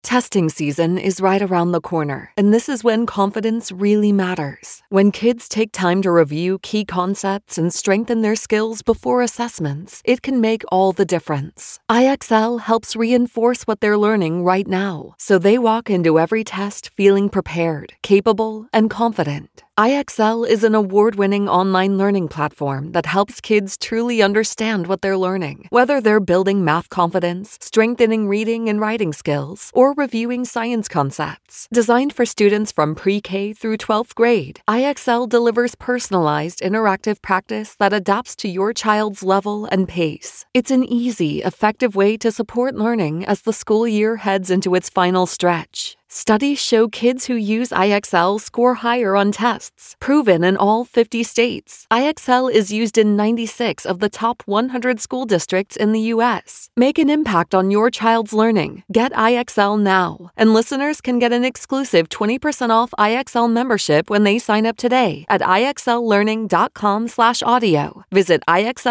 Testing season is right around the corner, and this is when confidence really matters. When kids take time to review key concepts and strengthen their skills before assessments, it can make all the difference. IXL helps reinforce what they're learning right now, so they walk into every test feeling prepared, capable, and confident. IXL is an award-winning online learning platform that helps kids truly understand what they're learning, whether they're building math confidence, strengthening reading and writing skills, or reviewing science concepts. Designed for students from pre-K through 12th grade, IXL delivers personalized, interactive practice that adapts to your child's level and pace. It's an easy, effective way to support learning as the school year heads into its final stretch. Studies show kids who use IXL score higher on tests, proven in all 50 states. IXL is used in 96 of the top 100 school districts in the U.S. Make an impact on your child's learning. Get IXL now. And listeners can get an exclusive 20% off IXL membership when they sign up today at IXLlearning.com/audio. Visit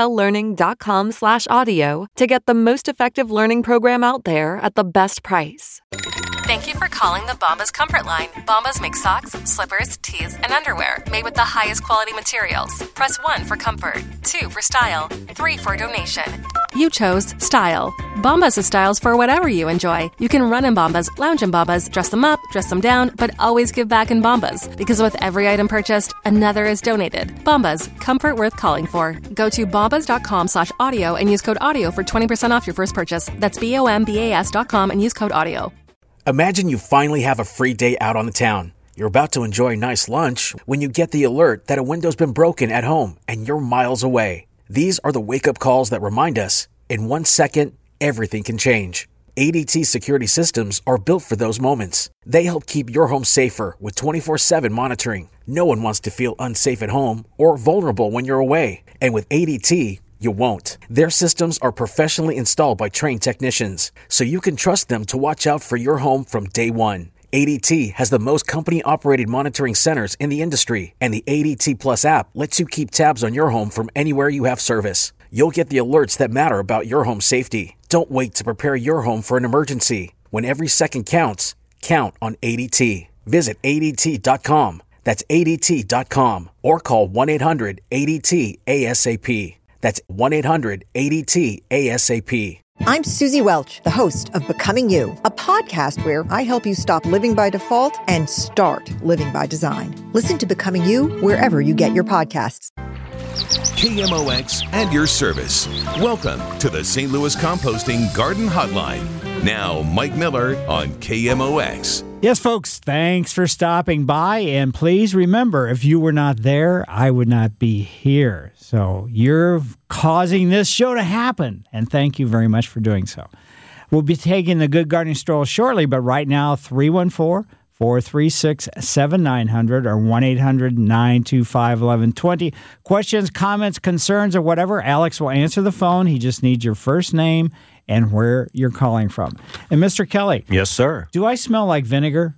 IXLlearning.com/audio to get the most effective learning program out there at the best price. Thank you for calling the Bombas Comfort Line. Bombas make socks, slippers, tees, and underwear made with the highest quality materials. Press 1 for comfort, 2 for style, 3 for donation. You chose style. Bombas has styles for whatever you enjoy. You can run in Bombas, lounge in Bombas, dress them up, dress them down, but always give back in Bombas. Because with every item purchased, another is donated. Bombas, comfort worth calling for. Go to bombas.com/audio and use code AUDIO for 20% off your first purchase. That's BOMBAS.com and use code AUDIO. Imagine you finally have a free day out on the town. You're about to enjoy a nice lunch when you get the alert that a window's been broken at home and you're miles away. These are the wake-up calls that remind us, in 1 second, everything can change. ADT security systems are built for those moments. They help keep your home safer with 24/7 monitoring. No one wants to feel unsafe at home or vulnerable when you're away. And with ADT, you won't. Their systems are professionally installed by trained technicians, so you can trust them to watch out for your home from day one. ADT has the most company-operated monitoring centers in the industry, and the ADT Plus app lets you keep tabs on your home from anywhere you have service. You'll get the alerts that matter about your home safety. Don't wait to prepare your home for an emergency. When every second counts, count on ADT. Visit ADT.com. That's ADT.com. Or call 1-800-ADT-ASAP. That's 1-800-ADT-ASAP. I'm Susie Welch, the host of Becoming You, a podcast where I help you stop living by default and start living by design. Listen to Becoming You wherever you get your podcasts. KMOX and your service. Welcome to the St. Louis Composting Garden Hotline. Now, Mike Miller on KMOX. Yes, folks, thanks for stopping by. And please remember, if you were not there, I would not be here. So you're causing this show to happen. And thank you very much for doing so. We'll be taking the Good Gardening Stroll shortly, but right now, 314-436-7900 or 1-800-925-1120. Questions, comments, concerns, or whatever, Alex will answer the phone. He just needs your first name and where you're calling from. And Mr. Kelly. Yes, sir. Do I smell like vinegar?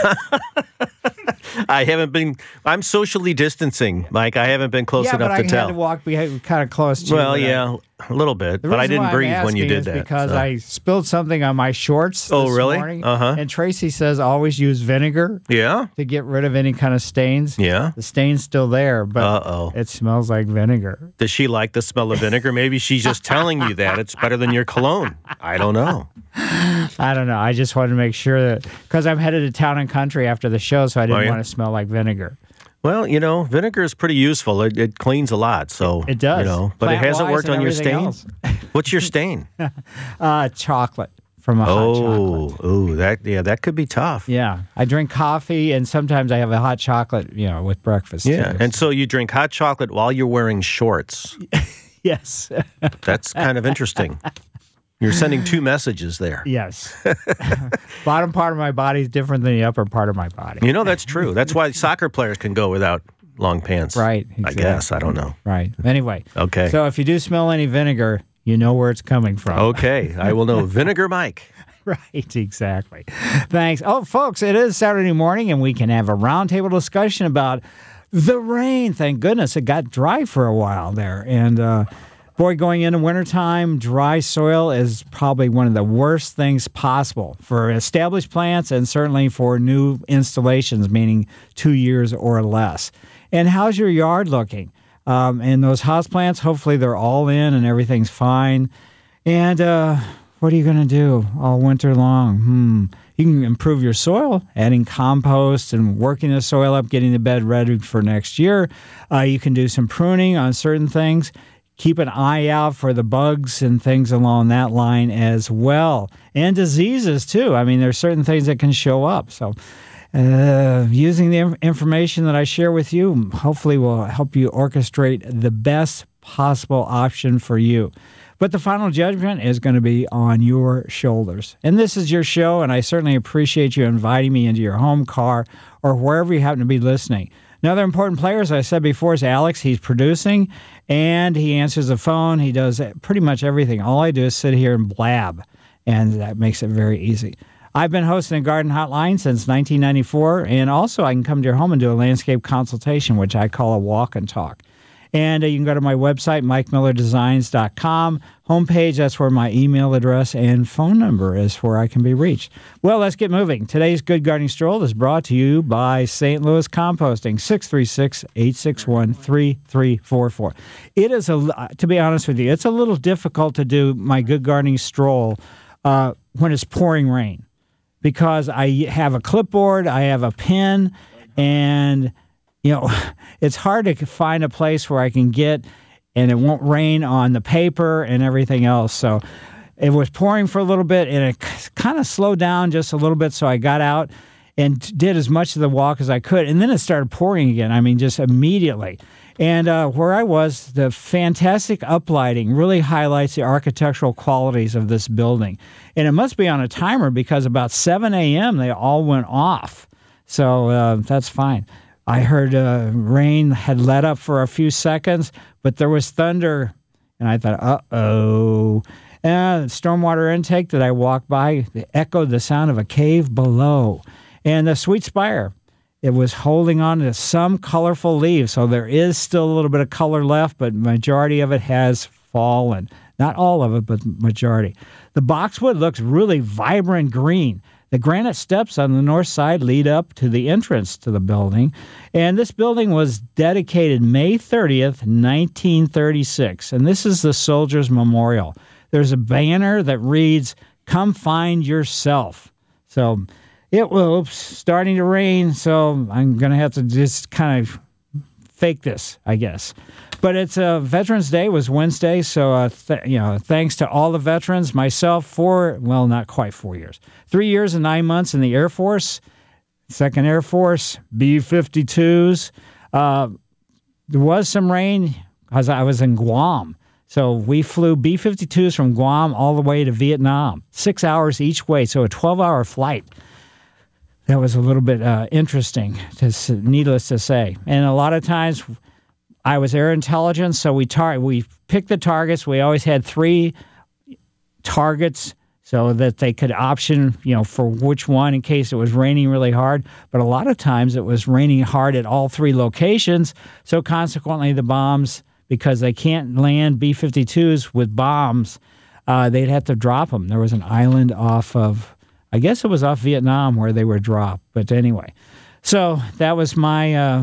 I'm socially distancing, Mike. I haven't been close enough to tell. Yeah, but I had to walk behind, kind of close to you. Well, yeah, a little bit, but I didn't breathe when you did that. Because I spilled something on my shorts this morning. And Tracy says always use vinegar to get rid of any kind of stains. Yeah. The stain's still there, but it smells like vinegar. Does she like the smell of vinegar? Maybe she's just telling you that. It's better than your cologne. I don't know. I don't know. I just wanted to make sure that, because I'm headed to Town and Country after the show, so I didn't want to smell like vinegar. Well, vinegar is pretty useful. It cleans a lot, so it does. But it hasn't worked on your stain. What's your stain? Chocolate from a hot chocolate. Oh, that could be tough. Yeah, I drink coffee, and sometimes I have a hot chocolate, with breakfast. Yeah, too. And so you drink hot chocolate while you're wearing shorts. Yes, that's kind of interesting. You're sending two messages there. Yes. Bottom part of my body is different than the upper part of my body. That's true. That's why soccer players can go without long pants. Right. Exactly. I guess. I don't know. Right. Anyway. Okay. So if you do smell any vinegar, you know where it's coming from. Okay. I will know. Vinegar Mike. Right. Exactly. Thanks. Oh, folks, it is Saturday morning, and we can have a roundtable discussion about the rain. Thank goodness it got dry for a while there. And Boy, going into wintertime, dry soil is probably one of the worst things possible for established plants and certainly for new installations, meaning 2 years or less. And how's your yard looking? And those houseplants, hopefully they're all in and everything's fine. And what are you going to do all winter long? You can improve your soil, adding compost and working the soil up, getting the bed ready for next year. You can do some pruning on certain things. Keep an eye out for the bugs and things along that line as well. And diseases, too. I mean, there's certain things that can show up. So using the information that I share with you hopefully will help you orchestrate the best possible option for you. But the final judgment is going to be on your shoulders. And this is your show, and I certainly appreciate you inviting me into your home, car, or wherever you happen to be listening. Another important player, as I said before, is Alex. He's producing, and he answers the phone. He does pretty much everything. All I do is sit here and blab, and that makes it very easy. I've been hosting a garden hotline since 1994, and also I can come to your home and do a landscape consultation, which I call a walk and talk. And you can go to my website, MikeMillerDesigns.com. Homepage, that's where my email address and phone number is where I can be reached. Well, let's get moving. Today's Good Gardening Stroll is brought to you by St. Louis Composting, 636-861-3344. It is, to be honest with you, it's a little difficult to do my Good Gardening Stroll when it's pouring rain because I have a clipboard, I have a pen, and it's hard to find a place where I can get and it won't rain on the paper and everything else. So it was pouring for a little bit and it kind of slowed down just a little bit. So I got out and did as much of the walk as I could. And then it started pouring again. I mean, just immediately. And where I was, the fantastic uplighting really highlights the architectural qualities of this building. And it must be on a timer because about 7 a.m. they all went off. So that's fine. I heard rain had let up for a few seconds, but there was thunder, and I thought, uh-oh. And the stormwater intake that I walked by echoed the sound of a cave below. And the sweet spire, it was holding on to some colorful leaves, so there is still a little bit of color left, but majority of it has fallen. Not all of it, but majority. The boxwood looks really vibrant green. The granite steps on the north side lead up to the entrance to the building, and this building was dedicated May 30th, 1936, and this is the Soldiers Memorial. There's a banner that reads, "Come find yourself." So it was starting to rain, so I'm going to have to just kind of fake this, I guess. But it's Veterans Day was Wednesday, so thanks to all the veterans. Myself, not quite 4 years, 3 years and 9 months in the Air Force, 2nd Air Force, B-52s. There was some rain because I was in Guam, so we flew B-52s from Guam all the way to Vietnam, 6 hours each way, so a 12-hour flight. That was a little bit interesting, needless to say. And a lot of times I was air intelligence, so we picked the targets. We always had 3 targets so that they could option, for which one in case it was raining really hard. But a lot of times it was raining hard at all 3 locations, so consequently the bombs, because they can't land B-52s with bombs, they'd have to drop them. There was an island off of, I guess it was off Vietnam where they were dropped. But anyway, so that was my,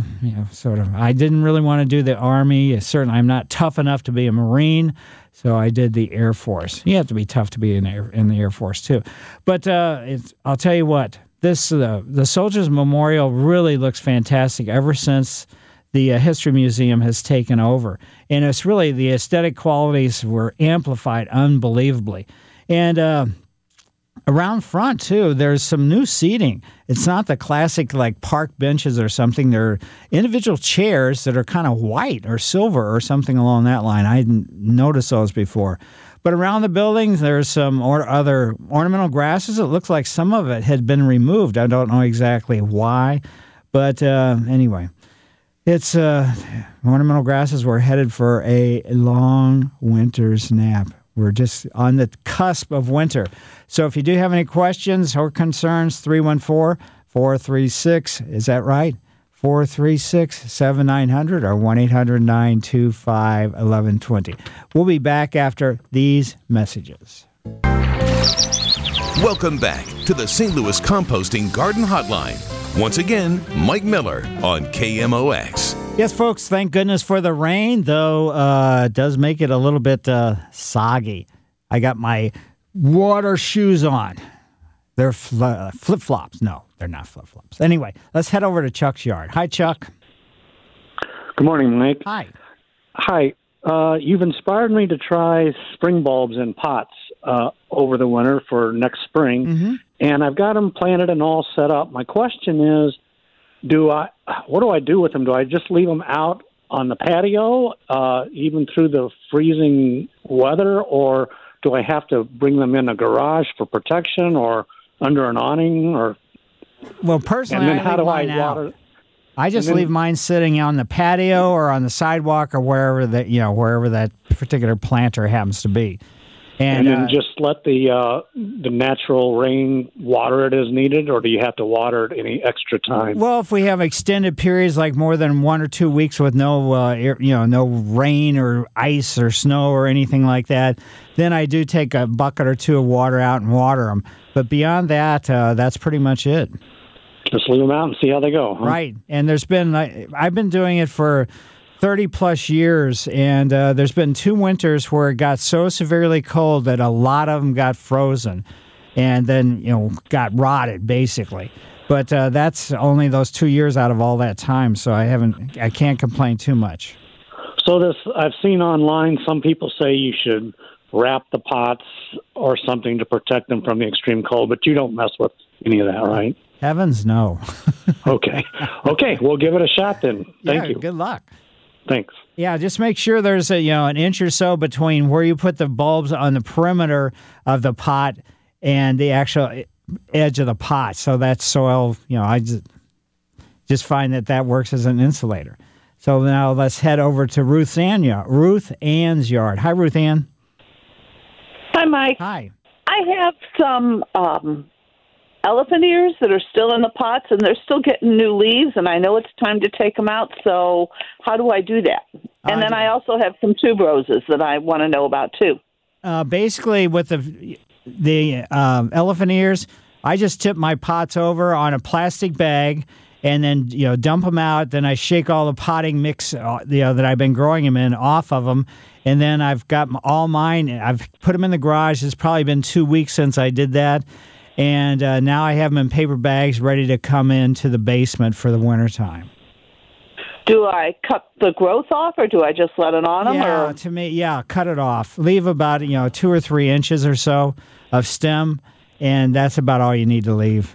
I didn't really want to do the Army. Certainly, I'm not tough enough to be a Marine, so I did the Air Force. You have to be tough to be in the Air Force, too. But I'll tell you what, the Soldiers Memorial really looks fantastic ever since the History Museum has taken over. And it's really, the aesthetic qualities were amplified unbelievably. And around front, too, there's some new seating. It's not the classic, like, park benches or something. They're individual chairs that are kind of white or silver or something along that line. I hadn't noticed those before. But around the buildings, there's some other ornamental grasses. It looks like some of it had been removed. I don't know exactly why. But anyway, it's ornamental grasses were headed for a long winter's nap. We're just on the cusp of winter. So if you do have any questions or concerns, 314-436, is that right? 436-7900 or 1-800-925-1120. We'll be back after these messages. Welcome back to the St. Louis Composting Garden Hotline. Once again, Mike Miller on KMOX. Yes, folks, thank goodness for the rain, though it does make it a little bit soggy. I got my water shoes on. They're flip-flops. No, they're not flip-flops. Anyway, let's head over to Chuck's yard. Hi, Chuck. Good morning, Mike. Hi. Hi. You've inspired me to try spring bulbs in pots over the winter for next spring, and I've got them planted and all set up. My question is, what do I do with them? Do I just leave them out on the patio, even through the freezing weather, or do I have to bring them in a garage for protection or under an awning? Or well, personally, and then how do I out. water? I just leave mine sitting on the patio or on the sidewalk or wherever that particular planter happens to be. And then just let the natural rain water it as needed, or do you have to water it any extra time? Well, if we have extended periods like more than 1 or 2 weeks with no rain or ice or snow or anything like that, then I do take a bucket or two of water out and water them. But beyond that, that's pretty much it. Just leave them out and see how they go. Huh? Right. And I've been doing it for 30-plus years, and there's been 2 winters where it got so severely cold that a lot of them got frozen and then, got rotted, basically. But that's only those 2 years out of all that time, so I can't complain too much. So I've seen online, some people say you should wrap the pots or something to protect them from the extreme cold, but you don't mess with any of that, right? Heavens, no. Okay, we'll give it a shot then. Thank you. Good luck. Thanks. Yeah, just make sure there's an inch or so between where you put the bulbs on the perimeter of the pot and the actual edge of the pot. So that soil, I just find that works as an insulator. So now let's head over to Ruth Ann's yard. Hi, Ruth Ann. Hi, Mike. Hi. I have some elephant ears that are still in the pots, and they're still getting new leaves, and I know it's time to take them out, so how do I do that? And then I also have some tuberoses that I want to know about, too. Basically, with the elephant ears, I just tip my pots over on a plastic bag and then, dump them out. Then I shake all the potting mix, that I've been growing them in off of them. And then I've got all mine. I've put them in the garage. It's probably been 2 weeks since I did that. And now I have them in paper bags ready to come into the basement for the wintertime. Do I cut the growth off, or do I just let it on them? Yeah, to me, cut it off. Leave about 2 or 3 inches or so of stem, and that's about all you need to leave.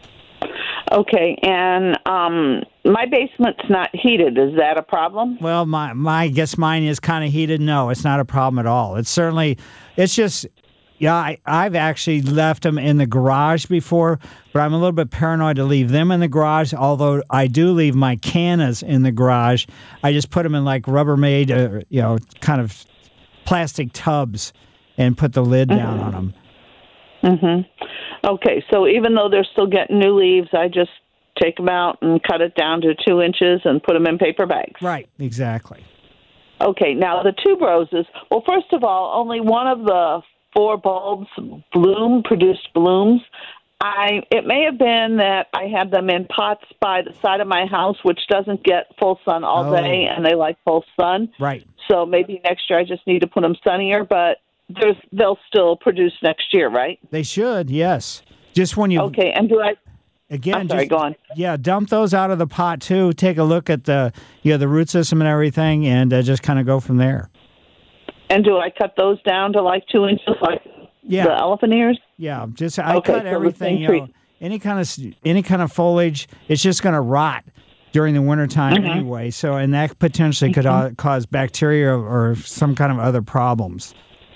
Okay, and my basement's not heated. Is that a problem? Well, I guess mine is kind of heated. No, it's not a problem at all. It's just... Yeah, I've actually left them in the garage before, but I'm a little bit paranoid to leave them in the garage, although I do leave my cannas in the garage. I just put them in like Rubbermaid, kind of plastic tubs and put the lid down on them. Mm-hmm. Okay, so even though they're still getting new leaves, I just take them out and cut it down to 2 inches and put them in paper bags. Right, exactly. Okay, now the tuberoses, well, first of all, only one of the 4 bulbs produced blooms. It may have been that I had them in pots by the side of my house, which doesn't get full sun all day, and they like full sun. Right. So maybe next year I just need to put them sunnier, but they'll still produce next year, right? They should, yes. Just when you... Okay, and do I... Again, I'm sorry, go on. Yeah, dump those out of the pot, too. Take a look at the root system and everything, and just kind of go from there. And do I cut those down to like 2 inches, like the elephant ears? Yeah, I cut everything. Any kind of foliage, it's just going to rot during the wintertime anyway. So, and that potentially could cause bacteria or some kind of other problems.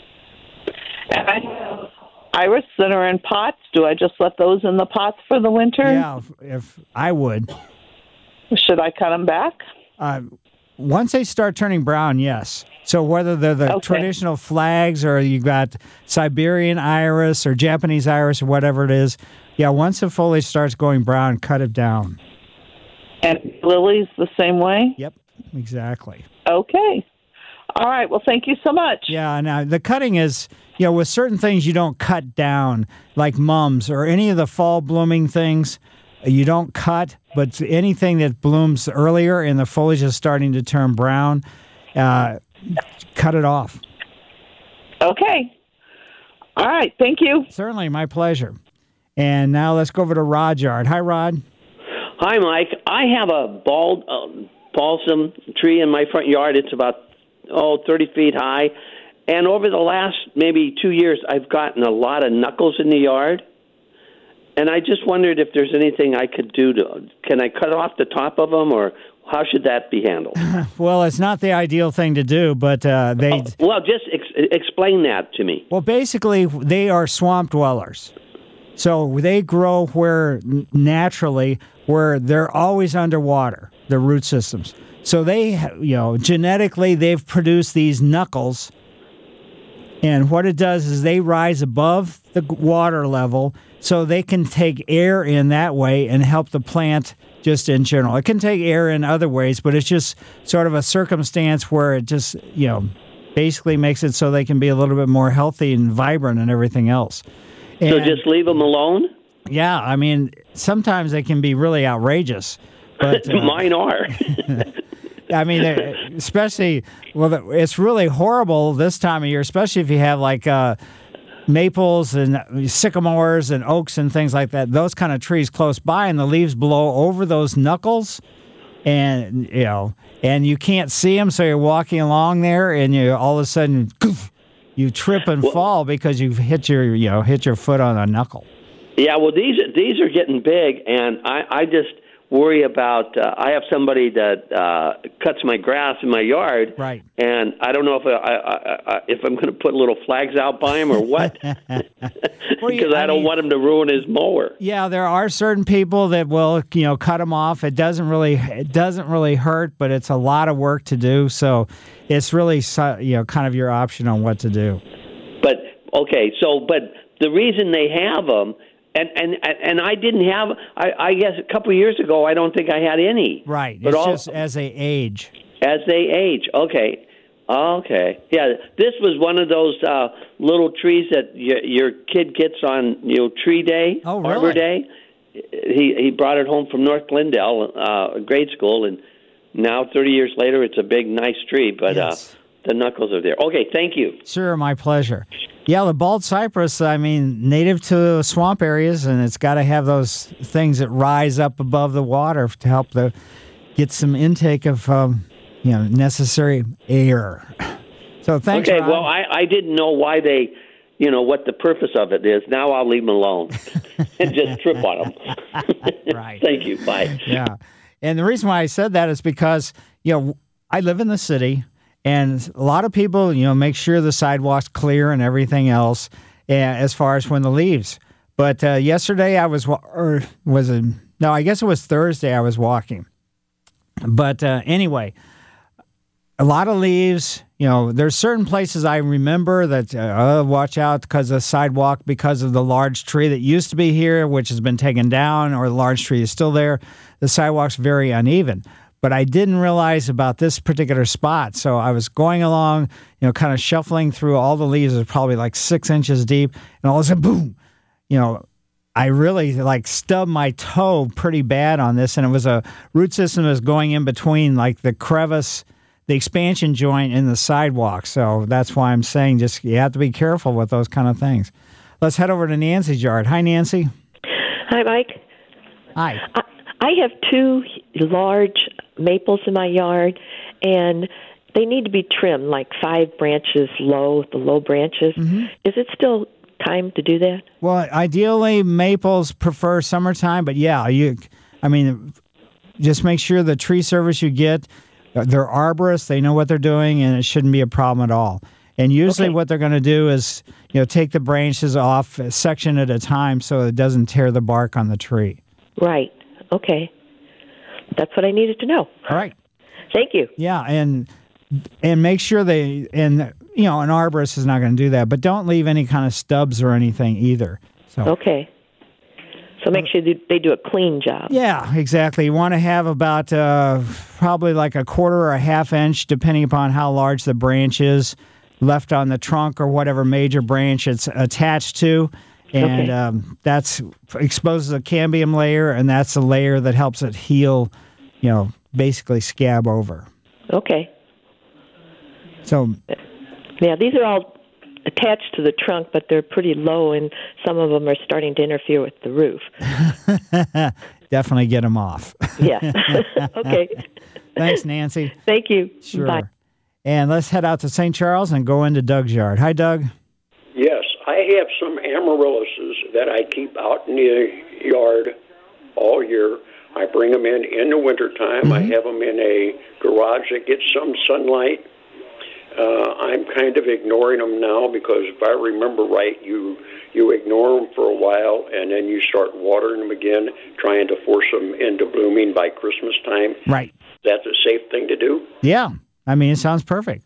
And I have iris that are in pots. Do I just let those in the pots for the winter? Yeah, if I would. Should I cut them back? Once they start turning brown, yes. So whether they're the traditional flags or you got Siberian iris or Japanese iris or whatever it is, once the foliage starts going brown, cut it down. And lilies the same way? Yep, exactly. Okay. All right. Well, thank you so much. Yeah, now the cutting is, with certain things you don't cut down, like mums or any of the fall blooming things, you don't cut, but anything that blooms earlier and the foliage is starting to turn brown, cut it off. Okay. All right. Thank you. Certainly, my pleasure. And now let's go over to Rodyard. Hi, Rod. Hi, Mike. I have a balsam tree in my front yard. It's about 30 feet high. And over the last maybe 2 years, I've gotten a lot of knuckles in the yard. And I just wondered if there's anything I could do can I cut off the top of them, or how should that be handled? Well, it's not the ideal thing to do, but they... Well, just explain that to me. Well, basically, they are swamp dwellers. So they grow naturally where they're always underwater, the root systems. So they, genetically, they've produced these knuckles. And what it does is they rise above the water level so they can take air in that way and help the plant just in general. It can take air in other ways, but it's just sort of a circumstance where it just, basically makes it so they can be a little bit more healthy and vibrant and everything else. So just leave them alone? Yeah, I mean, sometimes they can be really outrageous. But mine are. I mean, especially, it's really horrible this time of year, especially if you have like maples and sycamores and oaks and things like that, those kind of trees close by, and the leaves blow over those knuckles. And, and you can't see them, so you're walking along there, and all of a sudden, you trip and fall because you've hit your foot on a knuckle. Yeah, well, these are getting big, and I just worry about. I have somebody that cuts my grass in my yard, right? And I don't know if I'm going to put little flags out by him or what, because I don't want him to ruin his mower. Yeah, there are certain people that will cut them off. It doesn't really hurt, but it's a lot of work to do. So it's really kind of your option on what to do. But but the reason they have them. And I didn't have. I guess a couple of years ago, I don't think I had any. Right. But it's just as they age. As they age. Okay. Yeah. This was one of those little trees that your kid gets on Tree Day, Arbor Day. He brought it home from North Glendale grade school, and now 30 years later, it's a big, nice tree. But yes. The knuckles are there. Okay, thank you. Sure, my pleasure. Yeah, the bald cypress, I mean, native to swamp areas, and it's got to have those things that rise up above the water to help get some intake of, necessary air. So thanks, Okay, Ron. well, I didn't know why they, what the purpose of it is. Now I'll leave them alone and just trip on them. Right. Thank you. Bye. Yeah. And the reason why I said that is because, I live in the city. And a lot of people, make sure the sidewalk's clear and everything else as far as when the leaves. But yesterday I I guess it was Thursday I was walking. But anyway, a lot of leaves, there's certain places I remember that watch out because of the sidewalk, because of the large tree that used to be here, which has been taken down, or the large tree is still there. The sidewalk's very uneven. But I didn't realize about this particular spot. So I was going along, kind of shuffling through all the leaves. It was probably like 6 inches deep. And all of a sudden, boom, I really stubbed my toe pretty bad on this. And it was a root system that was going in between like the crevice, the expansion joint in the sidewalk. So that's why I'm saying you have to be careful with those kind of things. Let's head over to Nancy's yard. Hi, Nancy. Hi, Mike. Hi. I have 2 large maples in my yard, and they need to be trimmed, like 5 branches low, the low branches. Mm-hmm. Is it still time to do that? Well, ideally, maples prefer summertime, but yeah, just make sure the tree service you get, they're arborists, they know what they're doing, and it shouldn't be a problem at all. And usually what they're going to do is, take the branches off a section at a time so it doesn't tear the bark on the tree. Right. Okay. That's what I needed to know. All right. Thank you. Yeah, and make sure an arborist is not going to do that, but don't leave any kind of stubs or anything either. So. Okay. So make sure they do a clean job. Yeah, exactly. You want to have about probably like a quarter or a half inch, depending upon how large the branch is, left on the trunk or whatever major branch it's attached to. And that's exposes a cambium layer, and that's a layer that helps it heal, basically scab over. Okay. So, yeah, these are all attached to the trunk, but they're pretty low, and some of them are starting to interfere with the roof. Definitely get them off. Yeah. Okay. Thanks, Nancy. Thank you. Sure. Bye. And let's head out to St. Charles and go into Doug's yard. Hi, Doug. Yes, I have some amaryllises that I keep out in the yard all year. I bring them in the wintertime. I have them in a garage that gets some sunlight. I'm kind of ignoring them now because if I remember right, you ignore them for a while and then you start watering them again, trying to force them into blooming by Christmas time. Right. That's a safe thing to do? Yeah. I mean, it sounds perfect.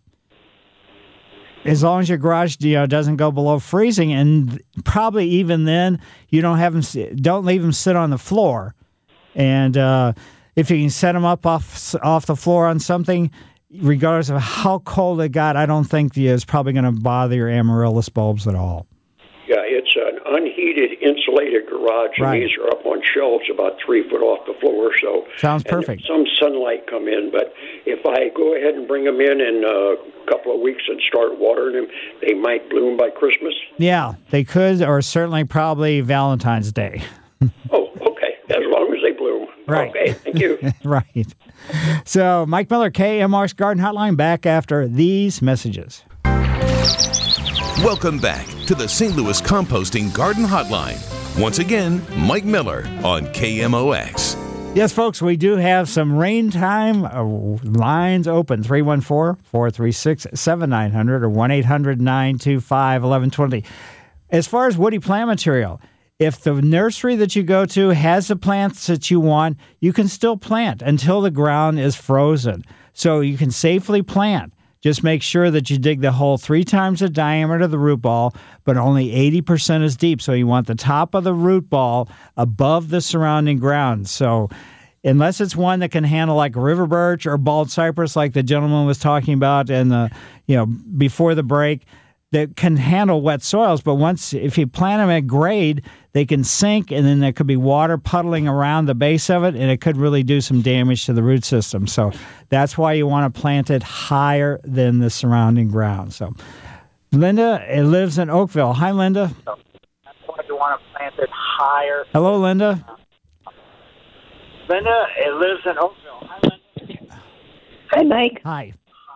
As long as your garage doesn't go below freezing, and probably even then, you don't leave them sit on the floor. And if you can set them up off the floor on something, regardless of how cold it got, I don't think it's probably going to bother your amaryllis bulbs at all. Yeah, it's an unheated, insulated garage, and these are up on shelves about 3 foot off the floor. So sounds perfect. Some sunlight come in, but if I go ahead and bring them in a couple of weeks and start watering them, they might bloom by Christmas. Yeah, they could, or certainly probably Valentine's Day. Oh, okay. As long as they bloom. Right. Okay, thank you. Right. So, Mike Miller, KMOX Garden Hotline, back after these messages. Welcome back to the St. Louis Composting Garden Hotline. Once again, Mike Miller on KMOX. Yes, folks, we do have some rain time lines open, 314-436-7900 or 1-800-925-1120. As far as woody plant material, if the nursery that you go to has the plants that you want, you can still plant until the ground is frozen. So you can safely plant. Just make sure that you dig the hole 3 times the diameter of the root ball, but only 80% is deep. So you want the top of the root ball above the surrounding ground. So unless it's one that can handle like river birch or bald cypress, like the gentleman was talking about before the break, that can handle wet soils, but if you plant them at grade, they can sink, and then there could be water puddling around the base of it, and it could really do some damage to the root system. So that's why you want to plant it higher than the surrounding ground. So Linda lives in Oakville. Hi, Linda. That's why you want to plant it higher. Hello, Linda. Linda lives in Oakville. Hi, Linda. Hi, Mike. Hi.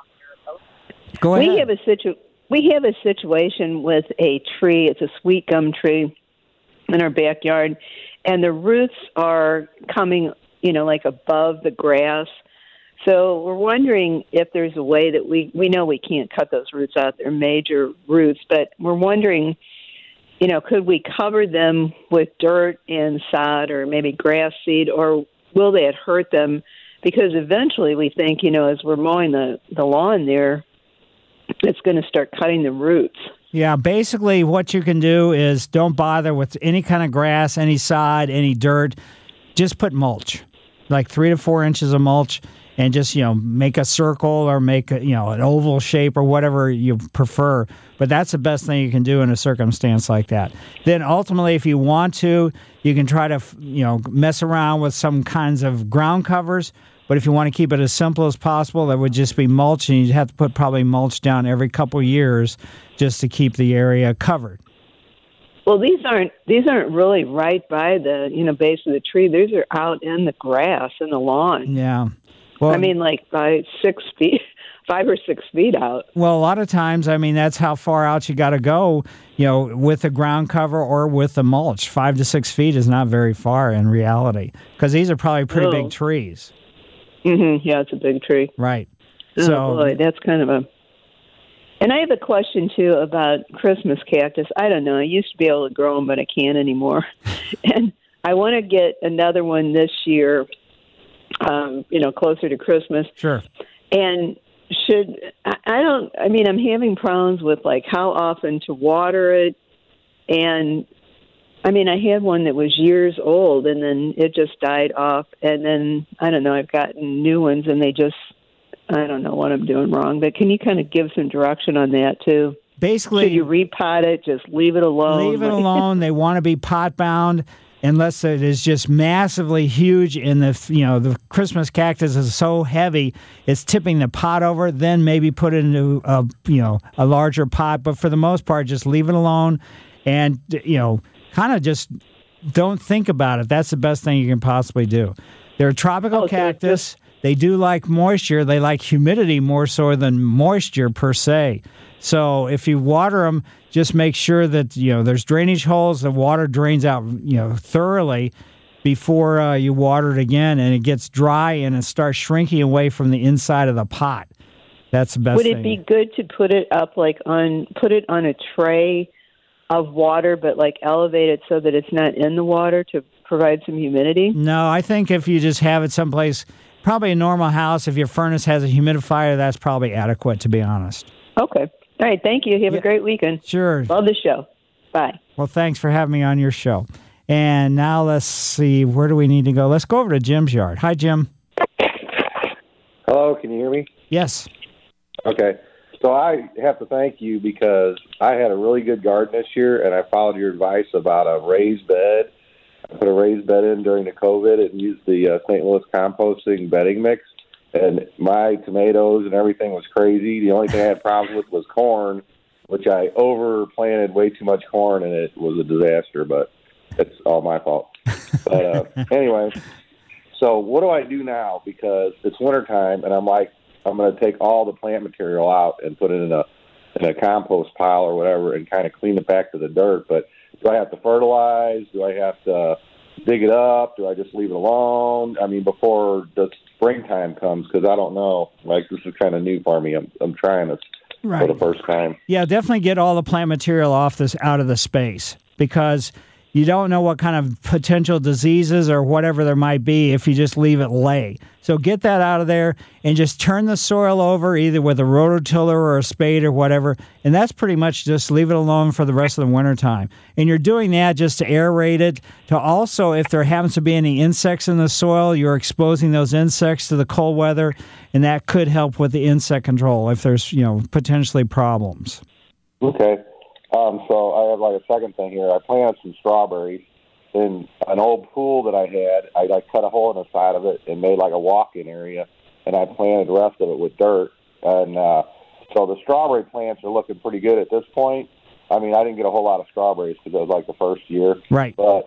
Go ahead. We have a situation with a tree. It's a sweet gum tree in our backyard, and the roots are coming, like above the grass. So we're wondering if there's a way that we know we can't cut those roots out. They're major roots, but we're wondering, could we cover them with dirt and sod or maybe grass seed, or will that hurt them? Because eventually we think, as we're mowing the lawn there, it's going to start cutting the roots. Yeah, basically what you can do is don't bother with any kind of grass, any sod, any dirt. Just put mulch, like 3 to 4 inches of mulch, and just, make a circle or make an oval shape or whatever you prefer. But that's the best thing you can do in a circumstance like that. Then ultimately, if you want to, you can try to, mess around with some kinds of ground covers. But if you want to keep it as simple as possible, that would just be mulch, and you'd have to put probably mulch down every couple of years just to keep the area covered. Well, these aren't really right by the base of the tree. These are out in the grass in the lawn. Yeah. Well, like by 6 feet, 5 or 6 feet out. Well, a lot of times, that's how far out you got to go, with the ground cover or with the mulch. 5 to 6 feet is not very far in reality, because these are probably pretty big trees. Mm-hmm. Yeah, it's a big tree. Right. Oh, boy, that's kind of a... And I have a question, too, about Christmas cactus. I don't know. I used to be able to grow them, but I can't anymore. And I want to get another one this year, closer to Christmas. Sure. And I'm having problems with, how often to water it. And I mean, I had one that was years old, and then it just died off. And then, I don't know, I've gotten new ones, and I don't know what I'm doing wrong. But can you kind of give some direction on that, too? Basically, should you repot it? Just leave it alone? Leave it alone. They want to be pot-bound unless it is just massively huge, and the Christmas cactus is so heavy, it's tipping the pot over. Then maybe put it into a larger pot. But for the most part, just leave it alone, and kind of just don't think about it. That's the best thing you can possibly do. They're a tropical cactus. They do like moisture. They like humidity more so than moisture per se. So if you water them, just make sure that there's drainage holes. The water drains out thoroughly before you water it again, and it gets dry and it starts shrinking away from the inside of the pot. That's the best thing. Would it be good to put it up put it on a tray of water, but elevate it so that it's not in the water to provide some humidity? No, I think if you just have it someplace, probably a normal house, if your furnace has a humidifier, that's probably adequate, to be honest. Okay. All right. Thank you. Have a great weekend. Sure. Love the show. Bye. Well, thanks for having me on your show. And now let's see, where do we need to go? Let's go over to Jim's yard. Hi, Jim. Hello. Can you hear me? Yes. Okay. So I have to thank you because I had a really good garden this year, and I followed your advice about a raised bed. I put a raised bed in during the COVID and used the St. Louis composting bedding mix, and my tomatoes and everything was crazy. The only thing I had problems with was corn, which I overplanted way too much corn, and it was a disaster, but it's all my fault. But anyway, so what do I do now? Because it's wintertime, and I'm going to take all the plant material out and put it in a compost pile or whatever and kind of clean it back to the dirt. But do I have to fertilize? Do I have to dig it up? Do I just leave it alone? I mean, before the springtime comes, because I don't know. This is kind of new for me. I'm trying this for the first time. Yeah, definitely get all the plant material out of the space, because you don't know what kind of potential diseases or whatever there might be if you just leave it lay. So get that out of there and just turn the soil over either with a rototiller or a spade or whatever. And that's pretty much just leave it alone for the rest of the wintertime. And you're doing that just to aerate it. To also, if there happens to be any insects in the soil, you're exposing those insects to the cold weather. And that could help with the insect control if there's, potentially problems. Okay. So I have a second thing here. I planted some strawberries in an old pool that I had. I cut a hole in the side of it and made a walk-in area, and I planted the rest of it with dirt. And so the strawberry plants are looking pretty good at this point. I mean, I didn't get a whole lot of strawberries because it was the first year. Right. But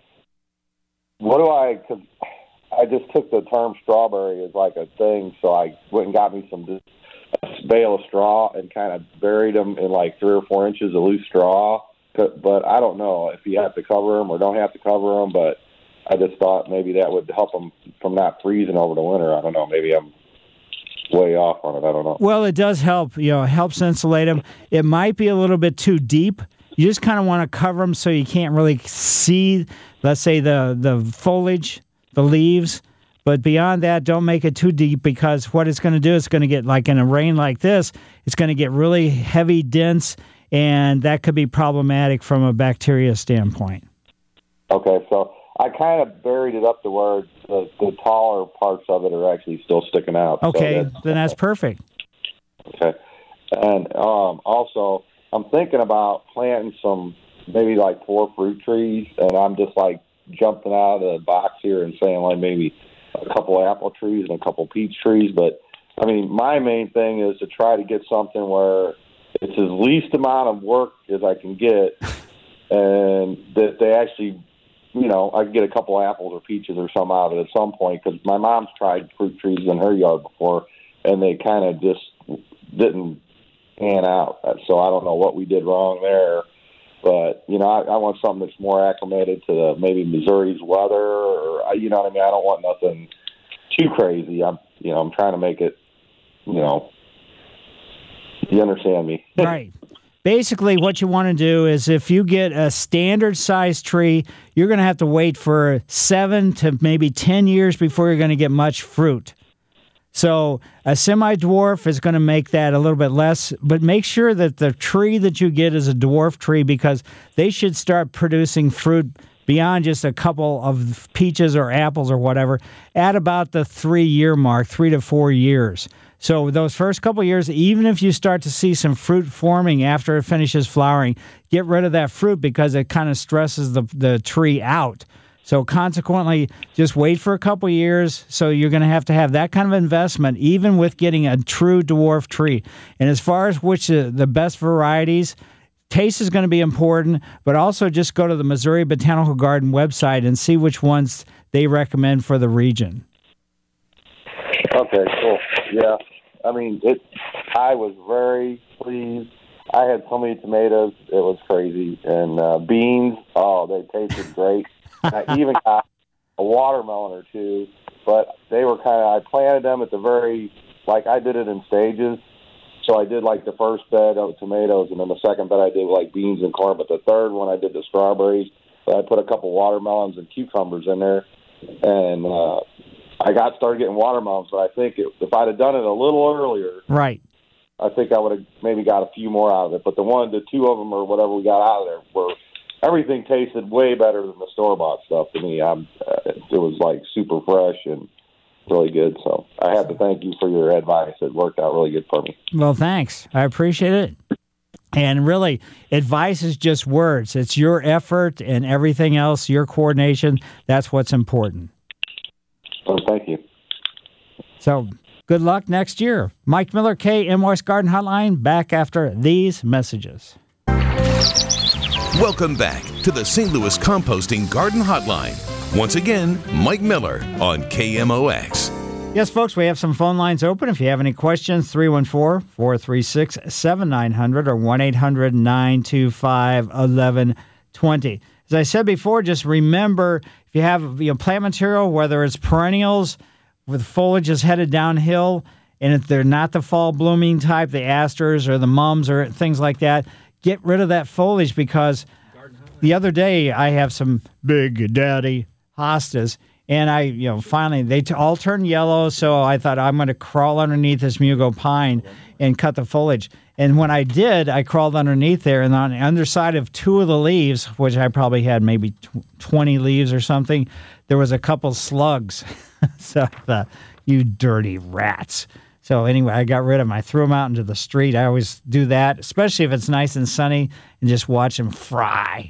cause I just took the term strawberry as a thing, so I went and got me a bale of straw and kind of buried them in 3 or 4 inches of loose straw. But I don't know if you have to cover them or don't have to cover them, but I just thought maybe that would help them from not freezing over the winter. I don't know. Maybe I'm way off on it. I don't know. Well, it does help. It helps insulate them. It might be a little bit too deep. You just kind of want to cover them so you can't really see, let's say, the foliage, the leaves. But beyond that, don't make it too deep, because what it's going to do is going to get, in a rain like this, it's going to get really heavy, dense, and that could be problematic from a bacteria standpoint. Okay, so I kind of buried it up to where the taller parts of it are actually still sticking out. Okay, so then that's perfect. Okay. And also, I'm thinking about planting some, maybe 4 fruit trees, and I'm just jumping out of the box here and saying maybe a couple of apple trees and a couple of peach trees. But, I mean, my main thing is to try to get something where it's as least amount of work as I can get, and that they actually, I can get a couple of apples or peaches or something out of it at some point, because my mom's tried fruit trees in her yard before, and they kind of just didn't pan out. So I don't know what we did wrong there. But, I want something that's more acclimated to maybe Missouri's weather, or, you know what I mean? I don't want nothing too crazy. I'm trying to make it, you understand me. Right. Basically, what you want to do is, if you get a standard-sized tree, you're going to have to wait for 7 to maybe 10 years before you're going to get much fruit. So a semi-dwarf is going to make that a little bit less, but make sure that the tree that you get is a dwarf tree, because they should start producing fruit beyond just a couple of peaches or apples or whatever, at about the 3-year mark, 3 to 4 years. So those first couple of years, even if you start to see some fruit forming after it finishes flowering, get rid of that fruit because it kind of stresses the tree out. So consequently, just wait for a couple of years. So you're going to have that kind of investment, even with getting a true dwarf tree. And as far as which the best varieties, taste is going to be important, but also just go to the Missouri Botanical Garden website and see which ones they recommend for the region. Okay, cool. Yeah, I mean, I was very pleased. I had so many tomatoes, it was crazy. And beans, they tasted great. I even got a watermelon or two, but they were I planted them at I did it in stages. So I did the first bed of tomatoes, and then the second bed I did beans and corn, but the third one I did the strawberries. I put a couple watermelons and cucumbers in there, and I started getting watermelons, but I think if I'd have done it a little earlier, right, I think I would have maybe got a few more out of it. But the 2 of them or whatever we got out of there everything tasted way better than the store-bought stuff to me. It was super fresh and really good. So I have to thank you for your advice. It worked out really good for me. Well, thanks. I appreciate it. And really, advice is just words. It's your effort and everything else, your coordination. That's what's important. Well, thank you. So good luck next year. Mike Miller, KMOX Garden Hotline, back after these messages. Welcome back to the St. Louis Composting Garden Hotline. Once again, Mike Miller on KMOX. Yes, folks, we have some phone lines open. If you have any questions, 314-436-7900 or 1-800-925-1120. As I said before, just remember, if you have plant material, whether it's perennials with foliage is headed downhill, and if they're not the fall blooming type, the asters or the mums or things like that, get rid of that foliage, because the other day I have some Big Daddy hostas, and finally they all turned yellow, so I thought I'm going to crawl underneath this Mugo pine and cut the foliage. And when I did, I crawled underneath there, and on the underside of 2 of the leaves, which I probably had maybe 20 leaves or something, there was a couple slugs. So I thought, you dirty rats. So anyway, I got rid of them. I threw them out into the street. I always do that, especially if it's nice and sunny, and just watch them fry.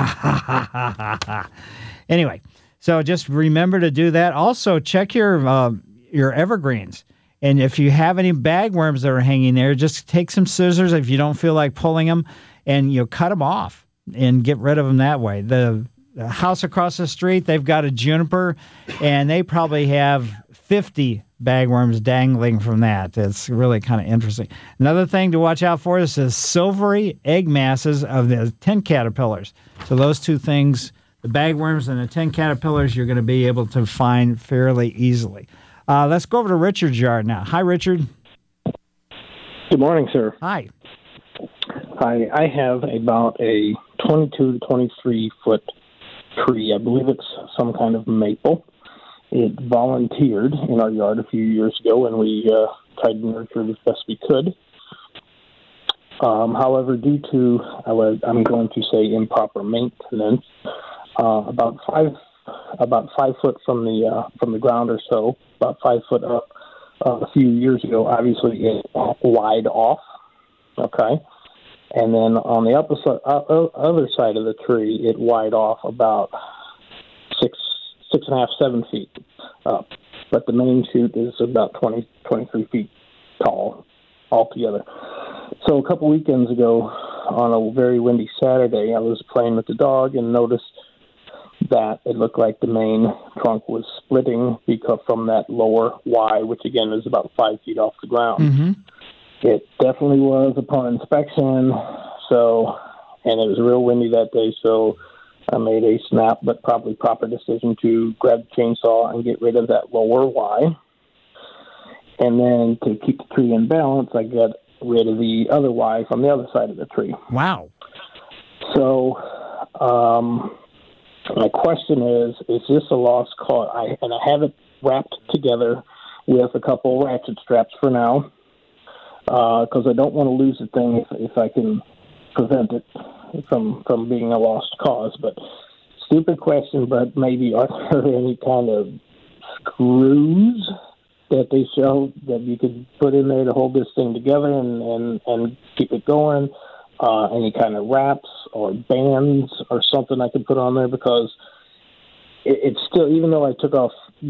Anyway, so just remember to do that. Also, check your evergreens. And if you have any bagworms that are hanging there, just take some scissors if you don't feel like pulling them, and cut them off and get rid of them that way. The house across the street, they've got a juniper, and they probably have 50 bagworms dangling from that. It's really kind of interesting. Another thing to watch out for is the silvery egg masses of the tent caterpillars. So those 2 things, the bagworms and the tent caterpillars, you're going to be able to find fairly easily. Let's go over to Richard's yard now. Hi, Richard. Good morning, sir. Hi. Hi. I have about a 22 to 23 foot tree. I believe it's some kind of maple. It volunteered in our yard a few years ago, and we tried to nurture it as best we could. However, due to, I'm going to say, improper maintenance, about 5 foot from the ground or so, about 5 foot up, a few years ago, obviously it wied off. Okay, and then on the other side of the tree, it wied off about 6.5, 7 feet up. But the main shoot is about 23 feet tall altogether. So a couple weekends ago, on a very windy Saturday, I was playing with the dog and noticed that it looked like the main trunk was splitting because from that lower Y, which again is about 5 feet off the ground. Mm-hmm. It definitely was upon inspection. And it was real windy that day, so I made a snap but probably proper decision to grab the chainsaw and get rid of that lower Y. And then to keep the tree in balance, I got rid of the other Y from the other side of the tree. Wow. So my question is this a lost cause? I have it wrapped together with a couple ratchet straps for now because I don't want to lose the thing if I can prevent it from being a lost cause. But stupid question, but maybe are there any kind of screws that they show that you could put in there to hold this thing together and keep it going? Any kind of wraps or bands or something I could put on there, because it's still, even though I took off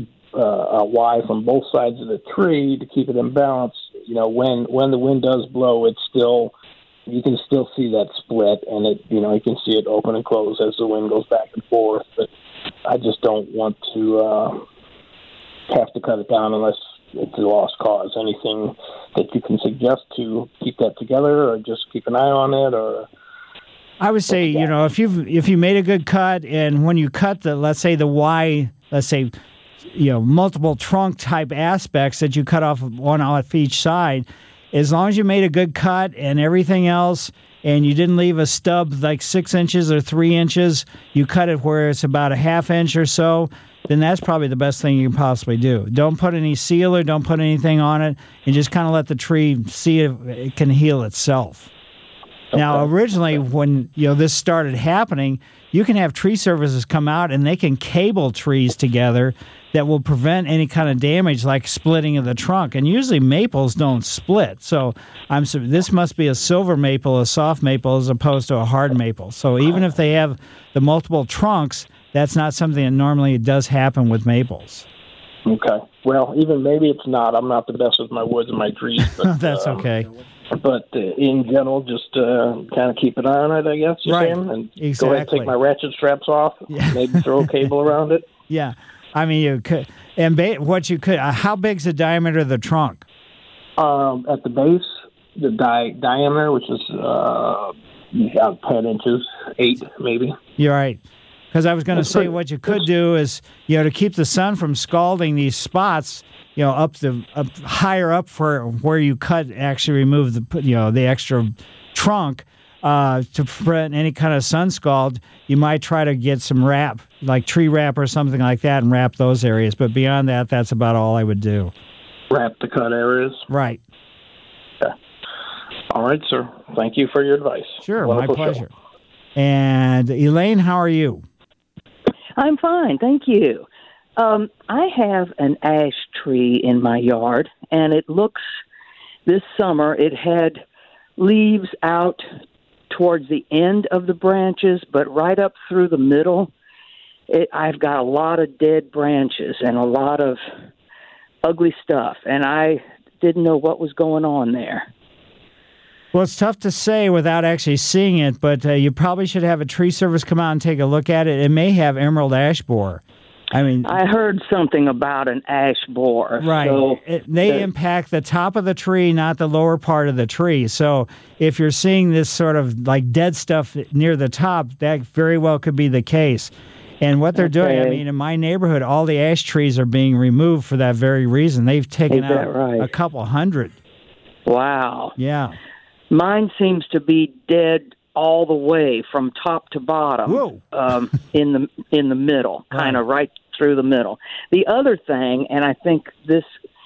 a Y from both sides of the tree to keep it in balance, when the wind does blow, it's still, you can still see that split, and you can see it open and close as the wind goes back and forth. But I just don't want to have to cut it down unless it's a lost cause. Anything that you can suggest to keep that together, or just keep an eye on it, or? I would say, if you made a good cut, and when you cut let's say the Y, let's say, multiple trunk type aspects that you cut off one off each side, as long as you made a good cut and everything else, and you didn't leave a stub like 6 inches or 3 inches, you cut it where it's about a half inch or so, then that's probably the best thing you can possibly do. Don't put any sealer, don't put anything on it, and just kind of let the tree see if it can heal itself. Okay. Now, originally, when this started happening, you can have tree services come out and they can cable trees together that will prevent any kind of damage like splitting of the trunk. And usually maples don't split. So this must be a silver maple, a soft maple, as opposed to a hard maple. So even if they have the multiple trunks, that's not something that normally does happen with maples. Okay. Well, even maybe it's not. I'm not the best with my woods and my trees. But, that's okay. But in general, just kind of keep an eye on it, I guess. Right. And exactly. Go ahead and take my ratchet straps off. Yeah. Maybe throw a cable around it. Yeah. I mean, you could. And what you could, how big's the diameter of the trunk? At the base, the diameter, which is about 10 inches, 8 maybe. You're right. Because I was going to say what you could do is, to keep the sun from scalding these spots, up higher up for where you cut, actually remove the extra trunk to prevent any kind of sun scald. You might try to get some wrap, like tree wrap or something like that, and wrap those areas. But beyond that, that's about all I would do. Wrap the cut areas? Right. Okay. All right, sir. Thank you for your advice. Sure, my pleasure. And Elaine, how are you? I'm fine, thank you. I have an ash tree in my yard, and this summer it had leaves out towards the end of the branches, but right up through the middle, I've got a lot of dead branches and a lot of ugly stuff, and I didn't know what was going on there. Well, it's tough to say without actually seeing it, but you probably should have a tree service come out and take a look at it. It may have emerald ash borer. I heard something about an ash borer. Right. So they impact the top of the tree, not the lower part of the tree. So if you're seeing this sort of like dead stuff near the top, that very well could be the case. And what they're doing, in my neighborhood, all the ash trees are being removed for that very reason. They've taken out a couple hundred. Wow. Yeah. Mine seems to be dead all the way from top to bottom. Whoa. in the middle, kind of right through the middle. The other thing, and I think this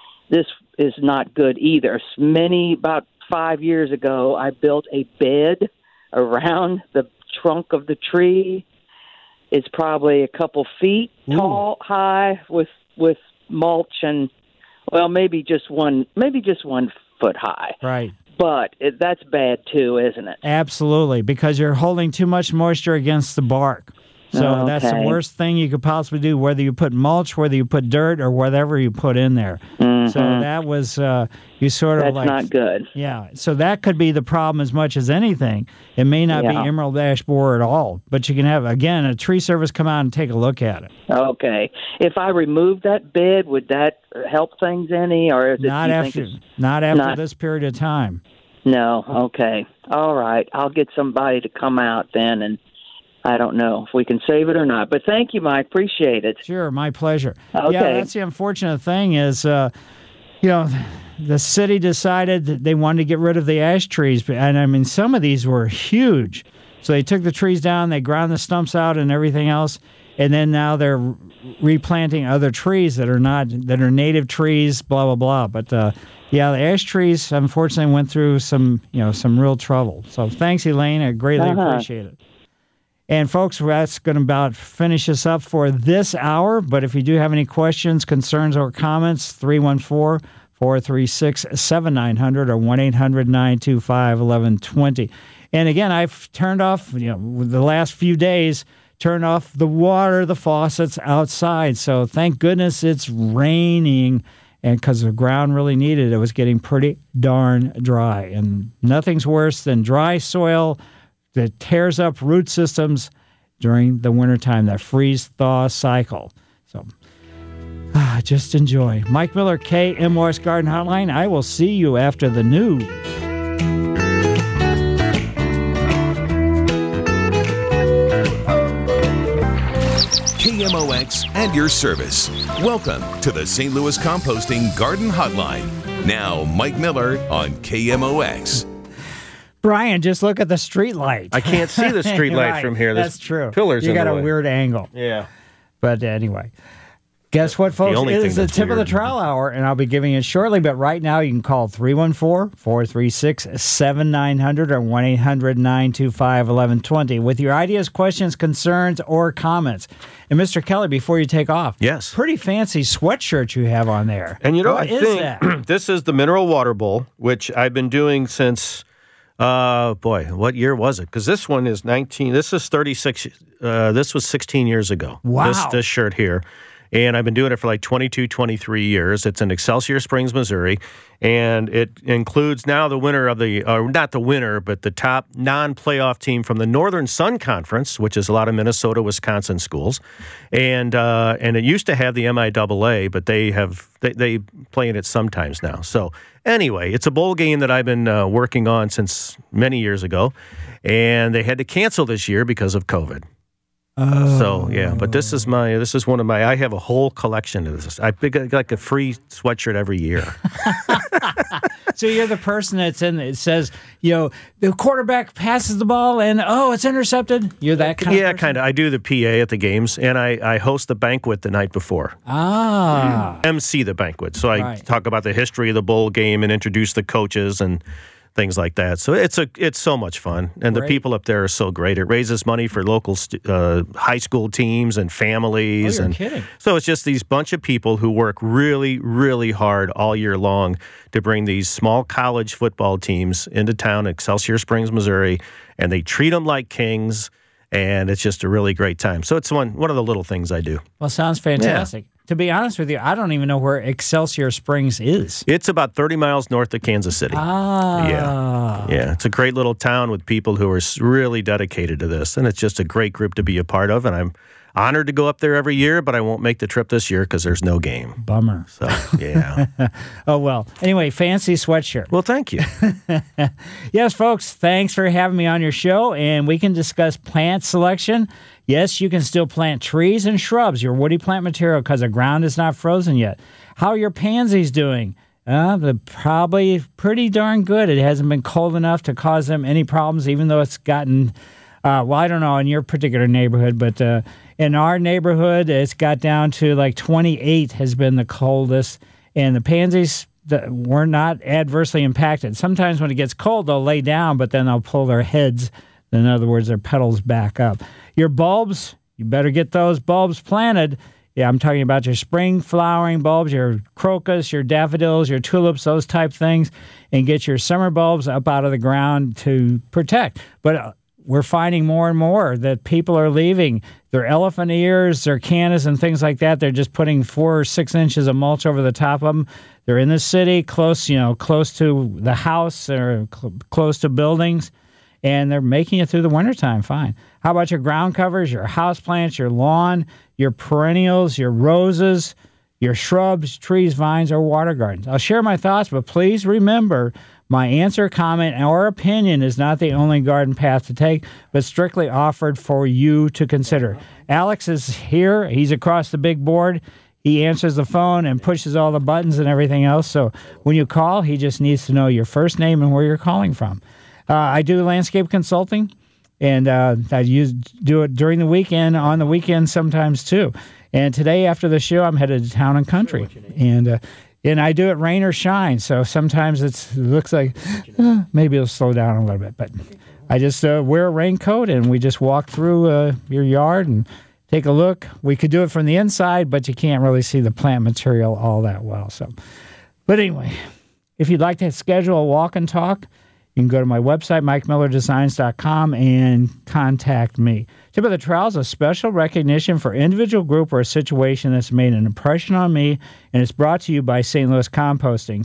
is not good either. About 5 years ago, I built a bed around the trunk of the tree. It's probably a couple feet tall, high, with mulch and maybe just 1 foot high. Right. But that's bad too, isn't it? Absolutely, because you're holding too much moisture against the bark. So that's the worst thing you could possibly do, whether you put mulch, whether you put dirt, or whatever you put in there. Mm-hmm. So that was, That's not good. Yeah, so that could be the problem as much as anything. It may not be emerald ash borer at all, but you can have, again, a tree service come out and take a look at it. Okay. If I remove that bed, would that help things any? Or is not after this period of time. No, okay. All right. I'll get somebody to come out then, and I don't know if we can save it or not. But thank you, Mike. Appreciate it. Sure, my pleasure. Okay. Yeah, that's the unfortunate thing is, the city decided that they wanted to get rid of the ash trees. And, some of these were huge. So they took the trees down, they ground the stumps out and everything else, and then now they're replanting other trees that are native trees, blah, blah, blah. But, the ash trees, unfortunately, went through some real trouble. So thanks, Elaine. I greatly appreciate it. And folks, that's going to about finish us up for this hour. But if you do have any questions, concerns, or comments, 314-436-7900 or 1-800-925-1120. And again, I've turned off, the last few days, turned off the water, the faucets outside. So thank goodness it's raining, and because the ground really needed it. It was getting pretty darn dry. And nothing's worse than dry soil that tears up root systems during the wintertime, that freeze-thaw cycle. So just enjoy. Mike Miller, KMOX Garden Hotline. I will see you after the news. KMOX and your service. Welcome to the St. Louis Composting Garden Hotline. Now, Mike Miller on KMOX. Brian, just look at the street light. I can't see the street light right, from here. There's that's true. Pillars you in got the a way. weird angle. Yeah. But anyway, guess what, folks? It is the tip of the trowel hour, and I'll be giving it shortly. But right now, you can call 314-436-7900 or 1-800-925-1120 with your ideas, questions, concerns, or comments. And Mr. Kelly, before you take off, yes, pretty fancy sweatshirt you have on there. And what I think this is the Mineral Water Bowl, which I've been doing since, what year was it? Because this one is 19. This is 36. This was 16 years ago. Wow. This shirt here. And I've been doing it for like 22, 23 years. It's in Excelsior Springs, Missouri. And it includes now the winner of not the winner, but the top non-playoff team from the Northern Sun Conference, which is a lot of Minnesota, Wisconsin schools. And it used to have the MIAA, but they play in it sometimes now. So anyway, it's a bowl game that I've been working on since many years ago. And they had to cancel this year because of COVID. So yeah, but this is one of my. I have a whole collection of this. I get like a free sweatshirt every year. So you're the person that's in it says, the quarterback passes the ball and it's intercepted. You're that kind of person? Kind of. I do the PA at the games, and I host the banquet the night before. MC the banquet. So I talk about the history of the bowl game and introduce the coaches and things like that. So it's so much fun, and the people up there are so great. It raises money for local high school teams and families. You're kidding. So it's just these bunch of people who work really, really hard all year long to bring these small college football teams into town, Excelsior Springs, Missouri, and they treat them like kings, and it's just a really great time. So it's one of the little things I do. Well, sounds fantastic. Yeah. To be honest with you, I don't even know where Excelsior Springs is. It's about 30 miles north of Kansas City. Yeah. It's a great little town with people who are really dedicated to this, and it's just a great group to be a part of, and I'm honored to go up there every year, but I won't make the trip this year because there's no game. Bummer. So, yeah. Oh, well. Anyway, fancy sweatshirt. Well, thank you. Yes, folks, thanks for having me on your show, and we can discuss plant selection. Yes, you can still plant trees and shrubs, your woody plant material, because the ground is not frozen yet. How are your pansies doing? They're probably pretty darn good. It hasn't been cold enough to cause them any problems, even though it's gotten, I don't know in your particular neighborhood, but in our neighborhood, it's got down to like 28 has been the coldest, and the pansies were not adversely impacted. Sometimes when it gets cold, they'll lay down, but then they'll pull their heads, in other words, their petals back up. Your bulbs, you better get those bulbs planted. Yeah, I'm talking about your spring flowering bulbs, your crocus, your daffodils, your tulips, those type things, and get your summer bulbs up out of the ground to protect. But we're finding more and more that people are leaving their elephant ears, their cannas, and things like that. They're just putting 4 or 6 inches of mulch over the top of them. They're in the city, close to the house or close to buildings, and they're making it through the wintertime fine. How about your ground covers, your house plants, your lawn, your perennials, your roses, your shrubs, trees, vines, or water gardens? I'll share my thoughts, but please remember, my answer, comment, or opinion is not the only garden path to take, but strictly offered for you to consider. Alex is here. He's across the big board. He answers the phone and pushes all the buttons and everything else. So when you call, he just needs to know your first name and where you're calling from. I do landscape consulting, and I do it during the weekend, on the weekend sometimes too. And today after the show, I'm headed to Town and Country, and I do it rain or shine. So sometimes it looks like maybe it'll slow down a little bit, but I just wear a raincoat, and we just walk through your yard and take a look. We could do it from the inside, but you can't really see the plant material all that well. But anyway, if you'd like to schedule a walk and talk, you can go to my website, MikeMillerDesigns.com, and contact me. Tip of the Trowel is a special recognition for individual, group, or a situation that's made an impression on me, and it's brought to you by St. Louis Composting,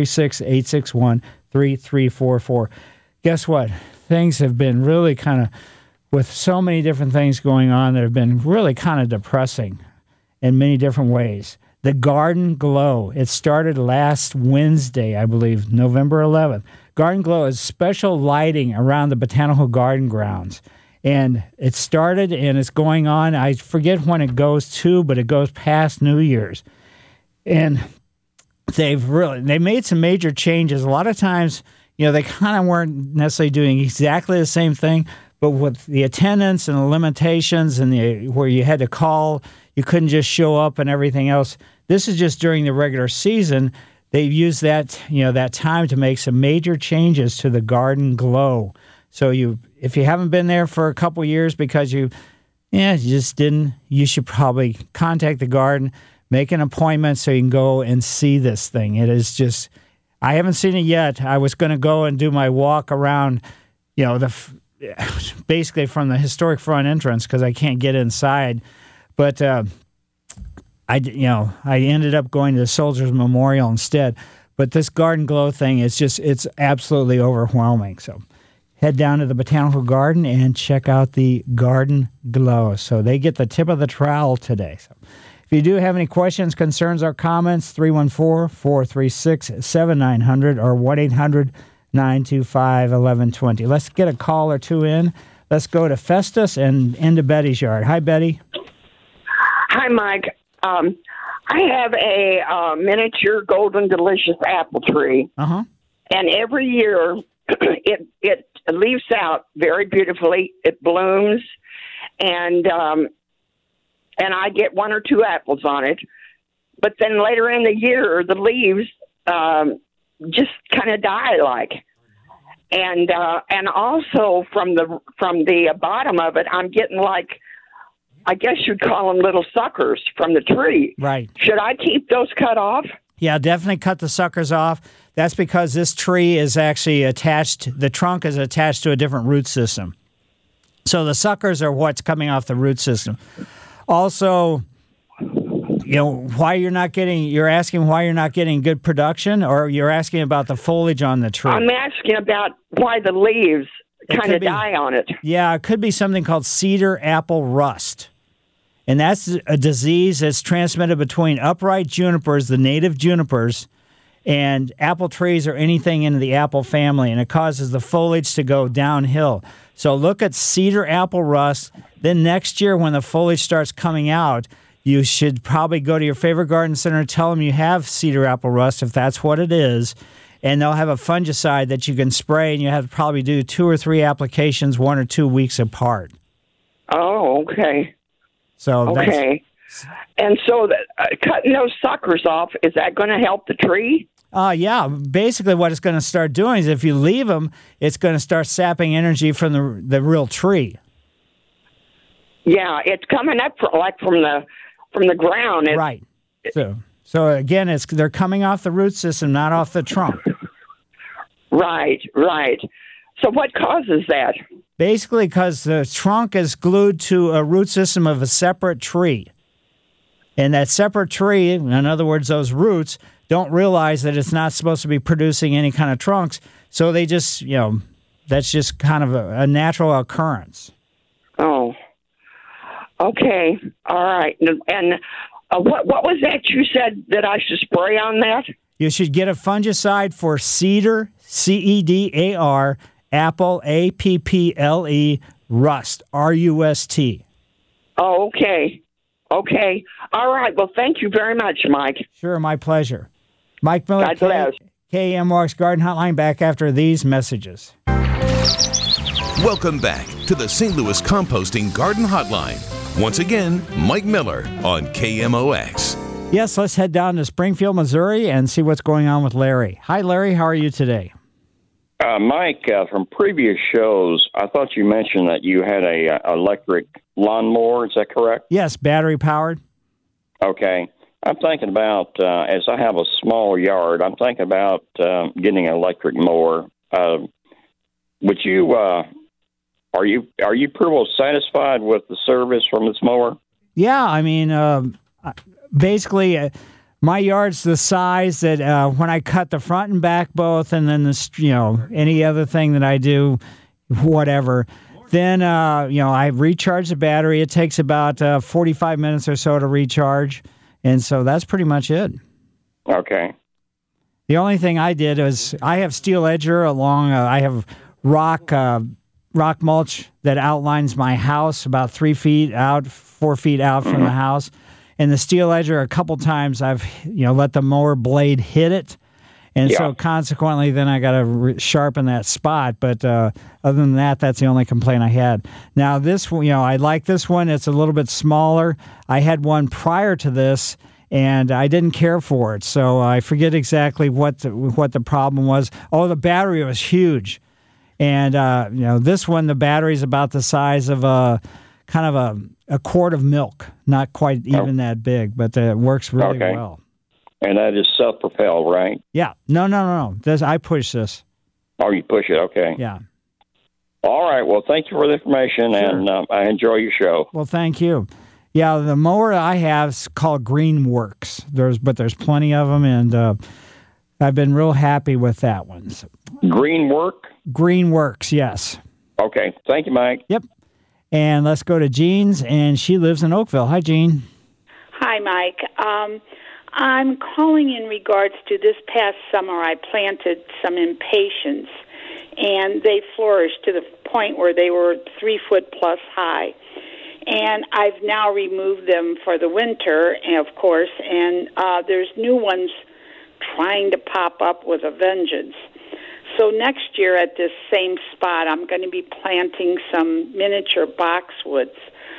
636-861-3344. Guess what? Things have been really kind of, with so many different things going on that have been really kind of depressing in many different ways. The Garden Glow. It started last Wednesday, I believe, November 11th. Garden Glow is special lighting around the Botanical Garden grounds. And it started and it's going on. I forget when it goes to, but it goes past New Year's. And they made some major changes. A lot of times, they kind of weren't necessarily doing exactly the same thing, but with the attendance and the limitations and where you had to call, you couldn't just show up and everything else. This is just during the regular season. They've used that time to make some major changes to the Garden Glow. So if you haven't been there for a couple years because you just didn't, you should probably contact the garden, make an appointment so you can go and see this thing. It is just, I haven't seen it yet. I was going to go and do my walk around, basically from the historic front entrance because I can't get inside. But I ended up going to the Soldiers Memorial instead. But this Garden Glow thing is it's absolutely overwhelming. So head down to the Botanical Garden and check out the Garden Glow. So they get the tip of the trowel today. So if you do have any questions, concerns, or comments, 314-436-7900 or 1-800-925-1120. Let's get a call or two in. Let's go to Festus and into Betty's yard. Hi, Betty. Hi, Mike. I have a miniature Golden Delicious apple tree, and every year it leaves out very beautifully. It blooms, and I get 1 or 2 apples on it. But then later in the year, the leaves just kind of die, and also from the bottom of it, I'm getting I guess you'd call them little suckers from the tree. Right. Should I keep those cut off? Yeah, definitely cut the suckers off. That's because this tree is actually the trunk is attached to a different root system. So the suckers are what's coming off the root system. Also, you're asking why you're not getting good production, or you're asking about the foliage on the tree? I'm asking about why the leaves kind of die on it. Yeah, it could be something called cedar apple rust. And that's a disease that's transmitted between upright junipers, the native junipers, and apple trees or anything in the apple family, and it causes the foliage to go downhill. So look at cedar apple rust. Then next year when the foliage starts coming out, you should probably go to your favorite garden center and tell them you have cedar apple rust, if that's what it is, and they'll have a fungicide that you can spray, and you have to probably do 2 or 3 applications 1 or 2 weeks apart. Oh, okay. So and so cutting those suckers off, is that going to help the tree? Yeah. Basically what it's going to start doing is if you leave them, it's going to start sapping energy from the real tree. Yeah, it's coming up from the ground. Right. So again, they're coming off the root system, not off the trunk. Right. So what causes that? Basically because the trunk is glued to a root system of a separate tree. And that separate tree, in other words, those roots, don't realize that it's not supposed to be producing any kind of trunks. So they just, that's just kind of a natural occurrence. Oh, okay. All right. And what was that you said that I should spray on that? You should get a fungicide for cedar, CEDAR, apple, APPLE, rust, RUST. Oh, okay. Okay. All right. Well, thank you very much, Mike. Sure, my pleasure. Mike Miller, God bless. KMOX Garden Hotline, back after these messages. Welcome back to the St. Louis Composting Garden Hotline. Once again, Mike Miller on KMOX. Yes, let's head down to Springfield, Missouri, and see what's going on with Larry. Hi, Larry. How are you today? Mike, from previous shows, I thought you mentioned that you had a electric lawnmower. Is that correct? Yes, battery powered. Okay. I'm thinking about, as I have a small yard, I'm thinking about getting an electric mower. Would you, are you pretty well satisfied with the service from this mower? Yeah, I mean, basically, my yard's the size that when I cut the front and back both, and then any other thing that I do, whatever, then I recharge the battery. It takes about 45 minutes or so to recharge, and so that's pretty much it. Okay. The only thing I did was I have steel edger along. I have rock mulch that outlines my house about 3 feet out, 4 feet out from the house. And the steel edger, a couple times I've let the mower blade hit it, and so consequently then I got to sharpen that spot. But other than that, that's the only complaint I had. Now this one, I like this one. It's a little bit smaller. I had one prior to this, and I didn't care for it, so I forget exactly what the problem was. Oh, the battery was huge, and this one, the battery's about the size of a quart of milk, not quite even that big, but it works really well. And that is self-propelled, right? Yeah. No. I push this. Oh, you push it. Okay. Yeah. All right. Well, thank you for the information, and I enjoy your show. Well, thank you. Yeah, the mower I have is called Greenworks. There's plenty of them, and I've been real happy with that one. So. Greenworks, yes. Okay. Thank you, Mike. Yep. And let's go to Jean's, and she lives in Oakville. Hi, Jean. Hi, Mike. I'm calling in regards to this past summer. I planted some impatiens, and they flourished to the point where they were 3 foot plus high. And I've now removed them for the winter, of course, and there's new ones trying to pop up with a vengeance. So next year at this same spot, I'm going to be planting some miniature boxwoods.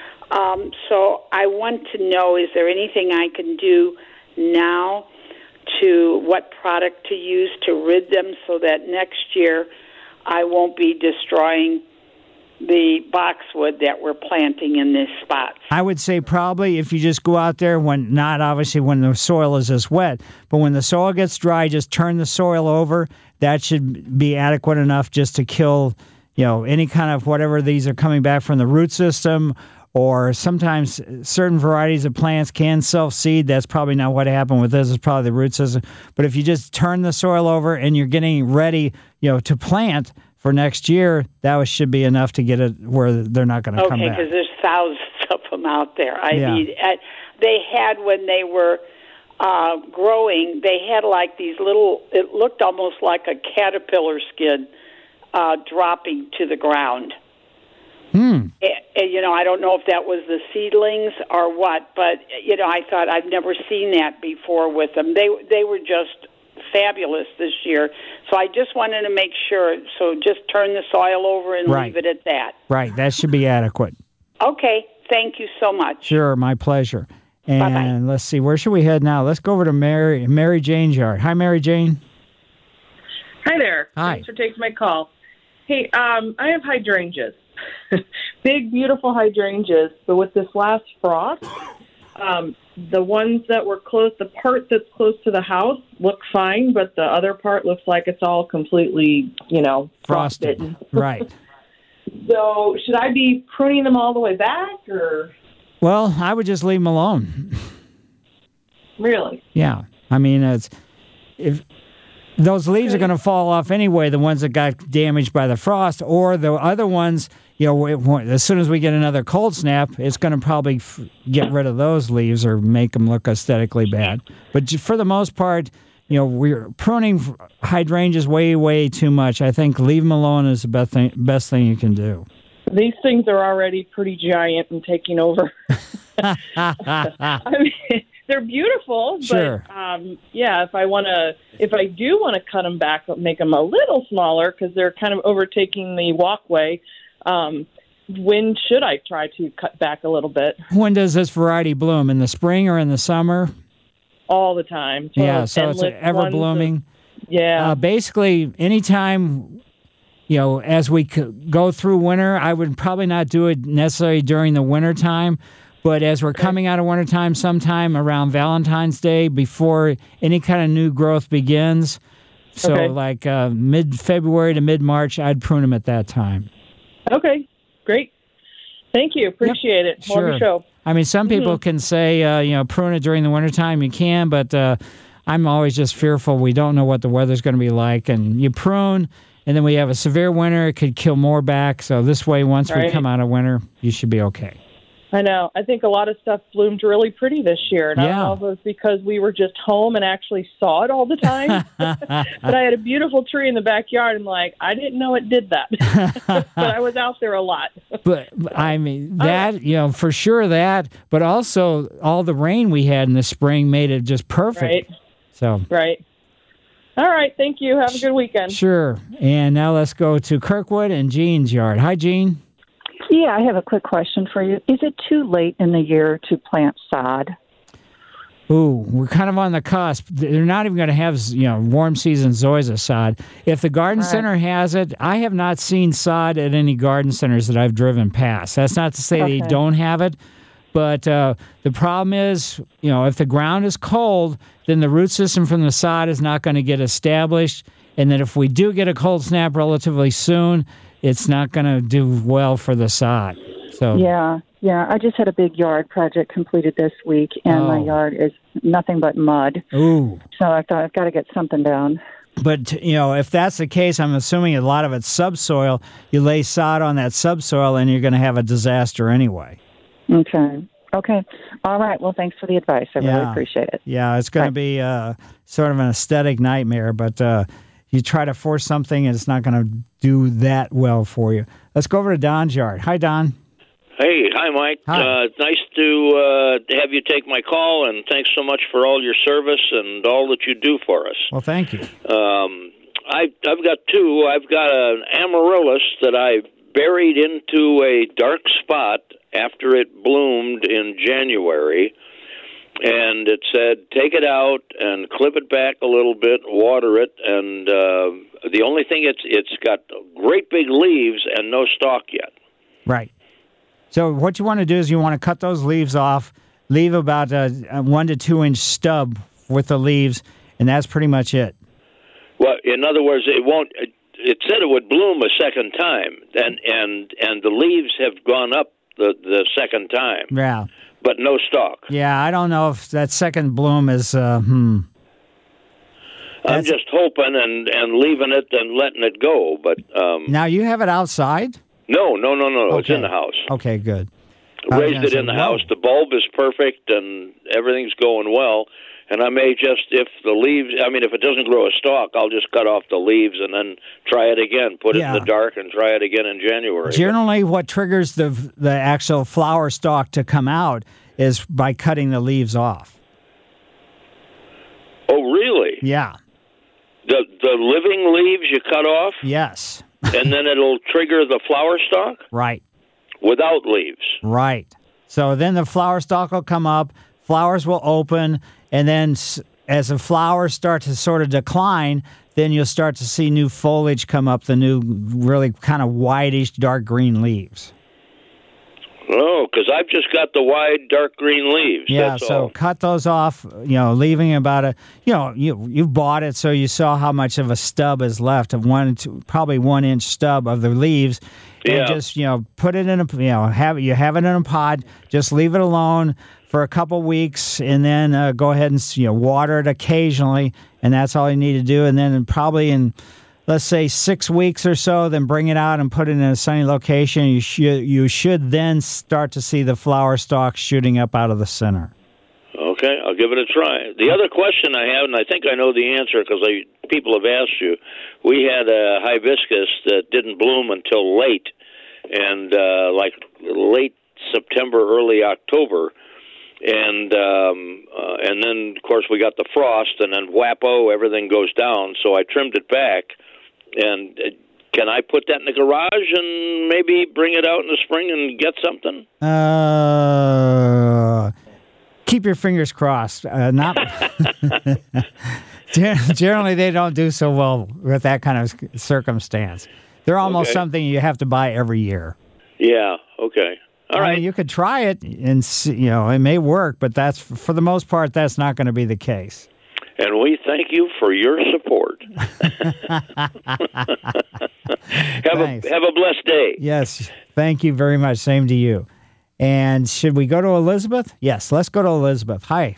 So I want to know, is there anything I can do now to what product to use to rid them so that next year I won't be destroying the boxwood that we're planting in this spot? I would say probably if you just go out there not obviously when the soil is this wet, but when the soil gets dry, just turn the soil over. That should be adequate enough just to kill, any kind of whatever these are coming back from the root system, or sometimes certain varieties of plants can self-seed. That's probably not what happened with this. It's probably the root system. But if you just turn the soil over and you're getting ready, to plant for next year, that should be enough to get it where they're not going to come back. Okay, because there's thousands of them out there. They had, when they were growing, they had like these little, it looked almost like a caterpillar skin dropping to the ground. I don't know if that was the seedlings or what, but, I thought I've never seen that before with them. They were just fabulous this year. So I just wanted to make sure. So just turn the soil over and leave it at that. Right. That should be adequate. Okay. Thank you so much. Sure. My pleasure. And Bye-bye. Let's see. Where should we head now? Let's go over to Mary Jane's yard. Hi, Mary Jane. Hi there. Hi. Thanks for taking my call. Hey, I have hydrangeas. Big, beautiful hydrangeas. But with this last frost, the ones that were close, the part that's close to the house look fine, but the other part looks like it's all completely, frosted. Right. So should I be pruning them all the way back, or? Well, I would just leave them alone. Really? Yeah. I mean, if those leaves are going to fall off anyway, the ones that got damaged by the frost, or the other ones, as soon as we get another cold snap, it's going to probably get rid of those leaves or make them look aesthetically bad. But for the most part, we're pruning hydrangeas way, way too much. I think leave them alone is the best thing you can do. These things are already pretty giant and taking over. I mean, they're beautiful, sure. But if I do want to cut them back, make them a little smaller because they're kind of overtaking the walkway. When should I try to cut back a little bit? When does this variety bloom? In the spring or in the summer? All the time. So it's ever blooming. Yeah. Basically, anytime as we go through winter, I would probably not do it necessarily during the winter time, but as we're coming out of wintertime, sometime around Valentine's Day, before any kind of new growth begins, so like mid-February to mid-March, I'd prune them at that time. Okay, great. Thank you. Appreciate it. Sure. Love your show. I mean, some people can say, prune it during the wintertime. You can, but I'm always just fearful. We don't know what the weather's going to be like. And you prune, and then we have a severe winter. It could kill more back. So this way, once we come out of winter, you should be okay. I know. I think a lot of stuff bloomed really pretty this year. And I don't know if it was because we were just home and actually saw it all the time. But I had a beautiful tree in the backyard, and I didn't know it did that. But I was out there a lot. But I mean, that, for sure that, but also all the rain we had in the spring made it just perfect. Right. So. Right. All right. Thank you. Have a good weekend. Sure. And now let's go to Kirkwood and Jean's yard. Hi, Jean. Yeah, I have a quick question for you. Is it too late in the year to plant sod? Ooh, we're kind of on the cusp. They're not even going to have, warm season zoysia sod. If the garden center has it, I have not seen sod at any garden centers that I've driven past. That's not to say they don't have it, but the problem is, if the ground is cold, then the root system from the sod is not going to get established, and then if we do get a cold snap relatively soon, it's not going to do well for the sod. So Yeah. I just had a big yard project completed this week, and my yard is nothing but mud. Ooh. So I thought I've got to get something down. But, if that's the case, I'm assuming a lot of it's subsoil. You lay sod on that subsoil, and you're going to have a disaster anyway. Okay. All right. Well, thanks for the advice. I really appreciate it. Yeah, it's going to be sort of an aesthetic nightmare, but you try to force something, and it's not going to do that well for you. Let's go over to Don's yard. Hi, Don. Hey, hi, Mike. It's nice to have you take my call, and thanks so much for all your service and all that you do for us. Well, thank you. I've got two. I've got an amaryllis that I buried into a dark spot after it bloomed in January, and it said, take it out and clip it back a little bit, water it, and the only thing, it's got great big leaves and no stalk yet. Right. So what you want to do is you want to cut those leaves off, leave about a 1 to 2 inch stub with the leaves, and that's pretty much it. Well, in other words, it won't. It said it would bloom a second time, and the leaves have gone up the second time. Yeah. But no stalk. Yeah, I don't know if that second bloom is. I'm just hoping and leaving it and letting it go, but. Now you have it outside? No. Okay. It's in the house. Okay, good. Raised it in the house. The bulb is perfect, and everything's going well. And I may just, if it doesn't grow a stalk, I'll just cut off the leaves and then try it again. Put it in the dark and try it again in January. Generally, what triggers the actual flower stalk to come out is by cutting the leaves off. Oh, really? Yeah. The living leaves you cut off? Yes. And then it'll trigger the flower stalk? Right. Without leaves? Right. So then the flower stalk will come up, flowers will open, and then as the flowers start to sort of decline, then you'll start to see new foliage come up, the new really kind of whitish, dark green leaves. Oh, because I've just got the wide, dark green leaves. Yeah, that's so all. cut those off, leaving about you bought it, so you saw how much of a stub is left, of probably 1 inch stub of the leaves. And just, put it in have it in a pot, just leave it alone for a couple weeks, and then go ahead and, water it occasionally, and that's all you need to do. And then probably in, let's say, 6 weeks or so, then bring it out and put it in a sunny location. You should then start to see the flower stalks shooting up out of the center. Okay, I'll give it a try. The other question I have, and I think I know the answer because people have asked you, we had a hibiscus that didn't bloom until late, and like late September, early October. And then, of course, we got the frost, and then whappo, everything goes down. So I trimmed it back. And can I put that in the garage and maybe bring it out in the spring and get something? Keep your fingers crossed. Not generally, they don't do so well with that kind of circumstance. They're almost Okay. something you have to buy every year. Yeah. Okay. All right. You could try it and see, it may work, but that's for the most part, that's not going to be the case. And we thank you for your support. Have a blessed day. Yes. Thank you very much. Same to you. And should we go to Elizabeth? Yes, let's go to Elizabeth. Hi.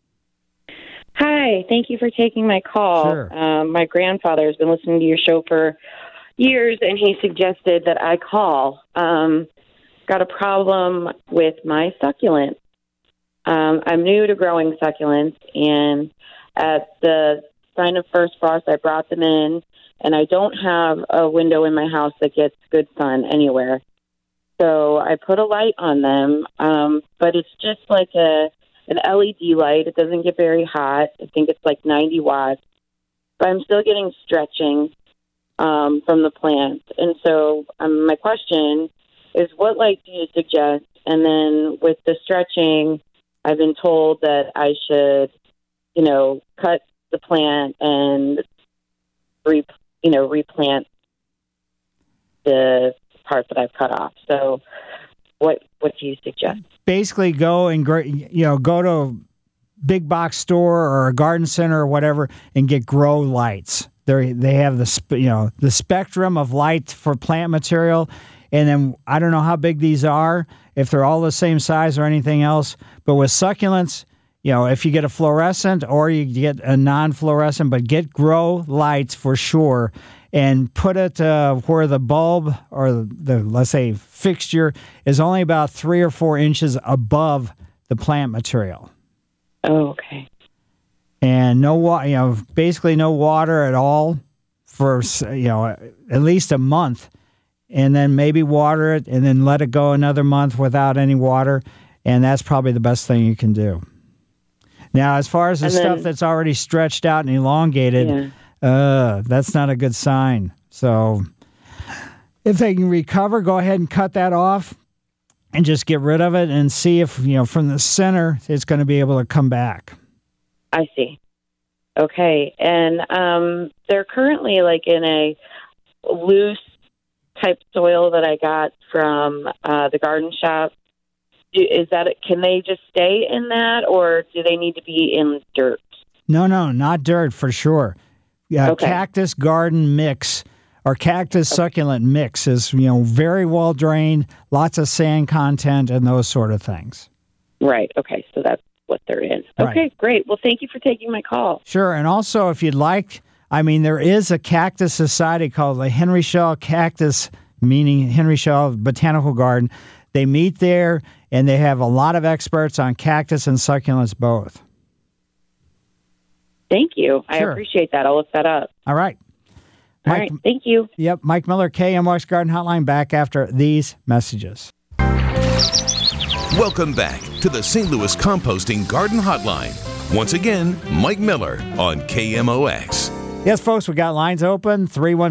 Hi, thank you for taking my call. Sure. My grandfather has been listening to your show for years, and he suggested that I call. Got a problem with my succulents. I'm new to growing succulents, and at the sign of first frost, I brought them in, and I don't have a window in my house that gets good sun anywhere. So I put a light on them, but it's just like an LED light. It doesn't get very hot. I think it's like 90 watts. But I'm still getting stretching from the plants. And so my question is, what light do you suggest? And then with the stretching, I've been told that I should, cut the plant and replant the part that I've cut off. So what do you suggest? Basically go to a big box store or a garden center or whatever and get grow lights. They have the spectrum of light for plant material. And then I don't know how big these are, if they're all the same size or anything else. But with succulents, if you get a fluorescent or you get a non-fluorescent, but get grow lights for sure, and put it where the bulb or the, let's say, fixture is only about 3 or 4 inches above the plant material. Oh, okay. And basically no water at all for, at least a month. And then maybe water it and then let it go another month without any water. And that's probably the best thing you can do. Now, as far as the stuff that's already stretched out and elongated, that's not a good sign. So if they can recover, go ahead and cut that off and just get rid of it and see if, from the center, it's going to be able to come back. I see. Okay. And they're currently like in a loose type soil that I got from the garden shop. Can they just stay in that, or do they need to be in dirt? No, not dirt for sure. Okay. Cactus garden mix or cactus succulent mix is, very well drained, lots of sand content and those sort of things. Right. Okay. So that's what they're in. Right. Okay, great. Well, thank you for taking my call. Sure. And also, if you'd like, there is a cactus society called the Henry Shaw Cactus, meaning Henry Shaw Botanical Garden. They meet there, and they have a lot of experts on cactus and succulents both. Thank you. Sure. I appreciate that. I'll look that up. All right. All right. Thank you. Yep. Mike Miller, KMOX Garden Hotline, back after these messages. Welcome back to the St. Louis Composting Garden Hotline. Once again, Mike Miller on KMOX. Yes, folks, we got lines open,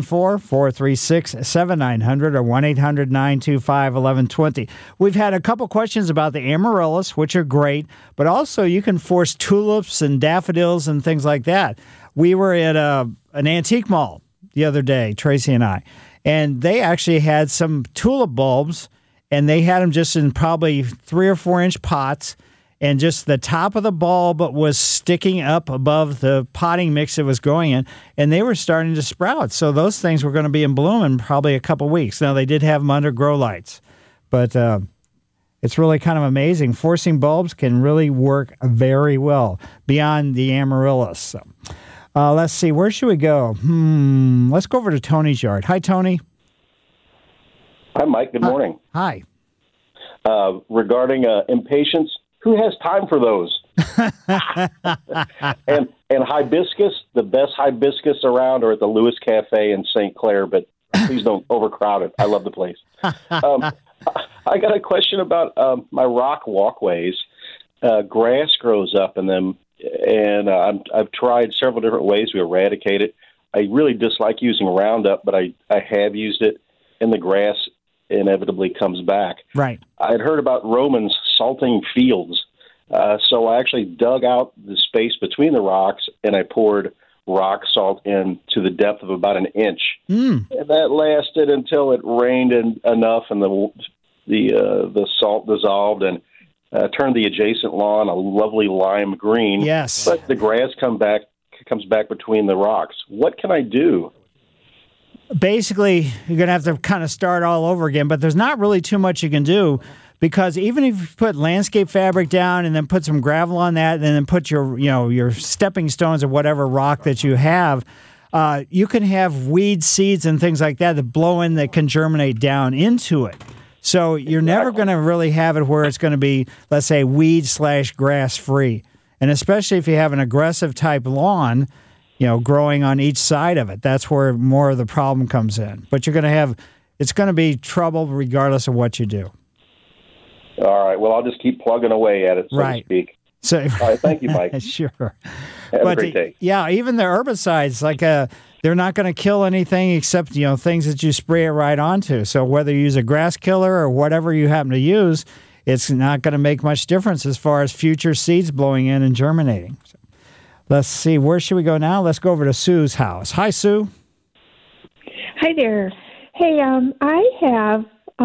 314-436-7900 or 1-800-925-1120. We've had a couple questions about the amaryllis, which are great, but also you can force tulips and daffodils and things like that. We were at an antique mall the other day, Tracy and I, and they actually had some tulip bulbs, and they had them just in probably 3 or 4 inch pots, and just the top of the bulb was sticking up above the potting mix it was going in, and they were starting to sprout. So those things were going to be in bloom in probably a couple weeks. Now, they did have them under grow lights, but it's really kind of amazing. Forcing bulbs can really work very well beyond the amaryllis. So, let's see. Where should we go? Let's go over to Tony's yard. Hi, Tony. Hi, Mike. Good morning. Hi. Regarding impatiens, who has time for those? and hibiscus, the best hibiscus around are at the Lewis Cafe in St. Clair, but please don't overcrowd it. I love the place. I got a question about my rock walkways. Grass grows up in them, and I've tried several different ways to eradicate it. I really dislike using Roundup, but I have used it, and the grass inevitably comes back. Right. I'd heard about Romans salting fields, so I actually dug out the space between the rocks, and I poured rock salt in to the depth of about an inch. Mm. And that lasted until it rained enough and the salt dissolved and turned the adjacent lawn a lovely lime green. Yes. But the grass comes back between the rocks. What can I do? Basically, you're going to have to kind of start all over again, but there's not really too much you can do, because even if you put landscape fabric down and then put some gravel on that and then put your stepping stones or whatever rock that you have, you can have weed seeds and things like that blow in that can germinate down into it. So you're never going to really have it where it's going to be, let's say, weed/grass free. And especially if you have an aggressive type lawn, growing on each side of it, that's where more of the problem comes in. But it's going to be trouble regardless of what you do. All right. Well, I'll just keep plugging away at it, so to speak. So, all right. Thank you, Mike. Sure. Have a great day. Yeah, even the herbicides, they're not going to kill anything except, things that you spray it right onto. So whether you use a grass killer or whatever you happen to use, it's not going to make much difference as far as future seeds blowing in and germinating. So, let's see. Where should we go now? Let's go over to Sue's house. Hi, Sue. Hi there. Hey, I have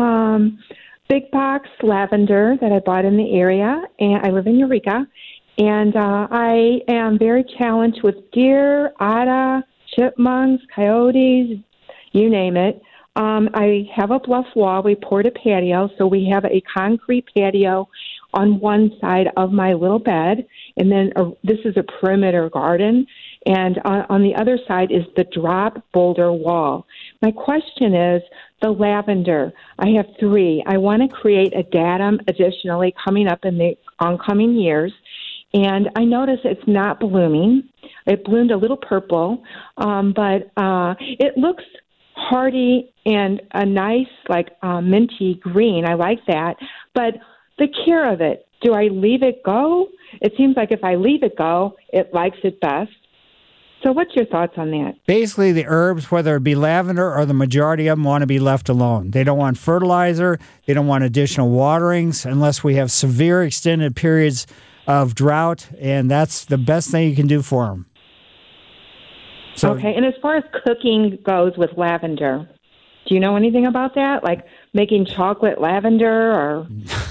big box lavender that I bought in the area, and I live in Eureka, and I am very challenged with deer, otter, chipmunks, coyotes, you name it. I have a bluff wall. We poured a patio, so we have a concrete patio on one side of my little bed, and then this is a perimeter garden, and on the other side is the drop boulder wall. My question is the lavender. I have 3. I want to create a datum additionally coming up in the oncoming years, and I notice it's not blooming. It bloomed a little purple, but it looks hardy and a nice, minty green. I like that. But the care of it, do I leave it go? It seems like if I leave it go, it likes it best. So what's your thoughts on that? Basically, the herbs, whether it be lavender or the majority of them, want to be left alone. They don't want fertilizer. They don't want additional waterings unless we have severe extended periods of drought, and that's the best thing you can do for them. So, okay, and as far as cooking goes with lavender, do you know anything about that? Like making chocolate lavender or?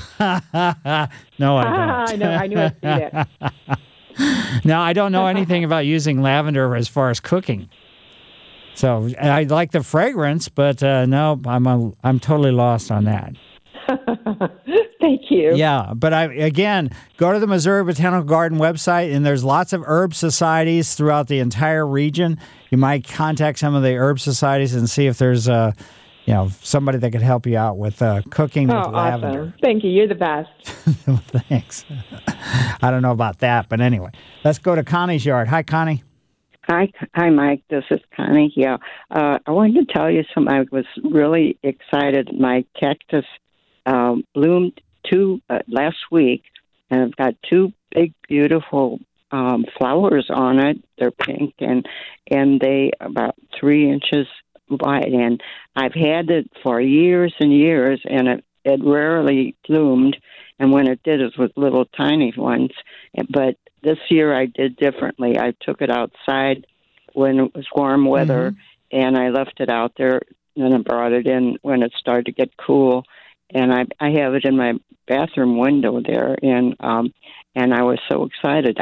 No, I don't. I knew I'd see that. No, I don't know anything about using lavender as far as cooking. So I like the fragrance, but no, I'm totally lost on that. Thank you. Yeah, but go to the Missouri Botanical Garden website, and there's lots of herb societies throughout the entire region. You might contact some of the herb societies and see if there's somebody that could help you out with cooking with lavender. Awesome. Thank you. You're the best. Thanks. I don't know about that, but anyway, let's go to Connie's yard. Hi, Connie. Hi, Mike. This is Connie. Yeah, I wanted to tell you something. I was really excited. My cactus bloomed last week, and I've got 2 big, beautiful flowers on it. They're pink, and they about 3 inches wide. And I've had it for years and years, and it rarely bloomed. And when it did, it was little tiny ones. But this year I did differently. I took it outside when it was warm weather, and I left it out there. And I brought it in when it started to get cool. And I have it in my bathroom window there, and I was so excited.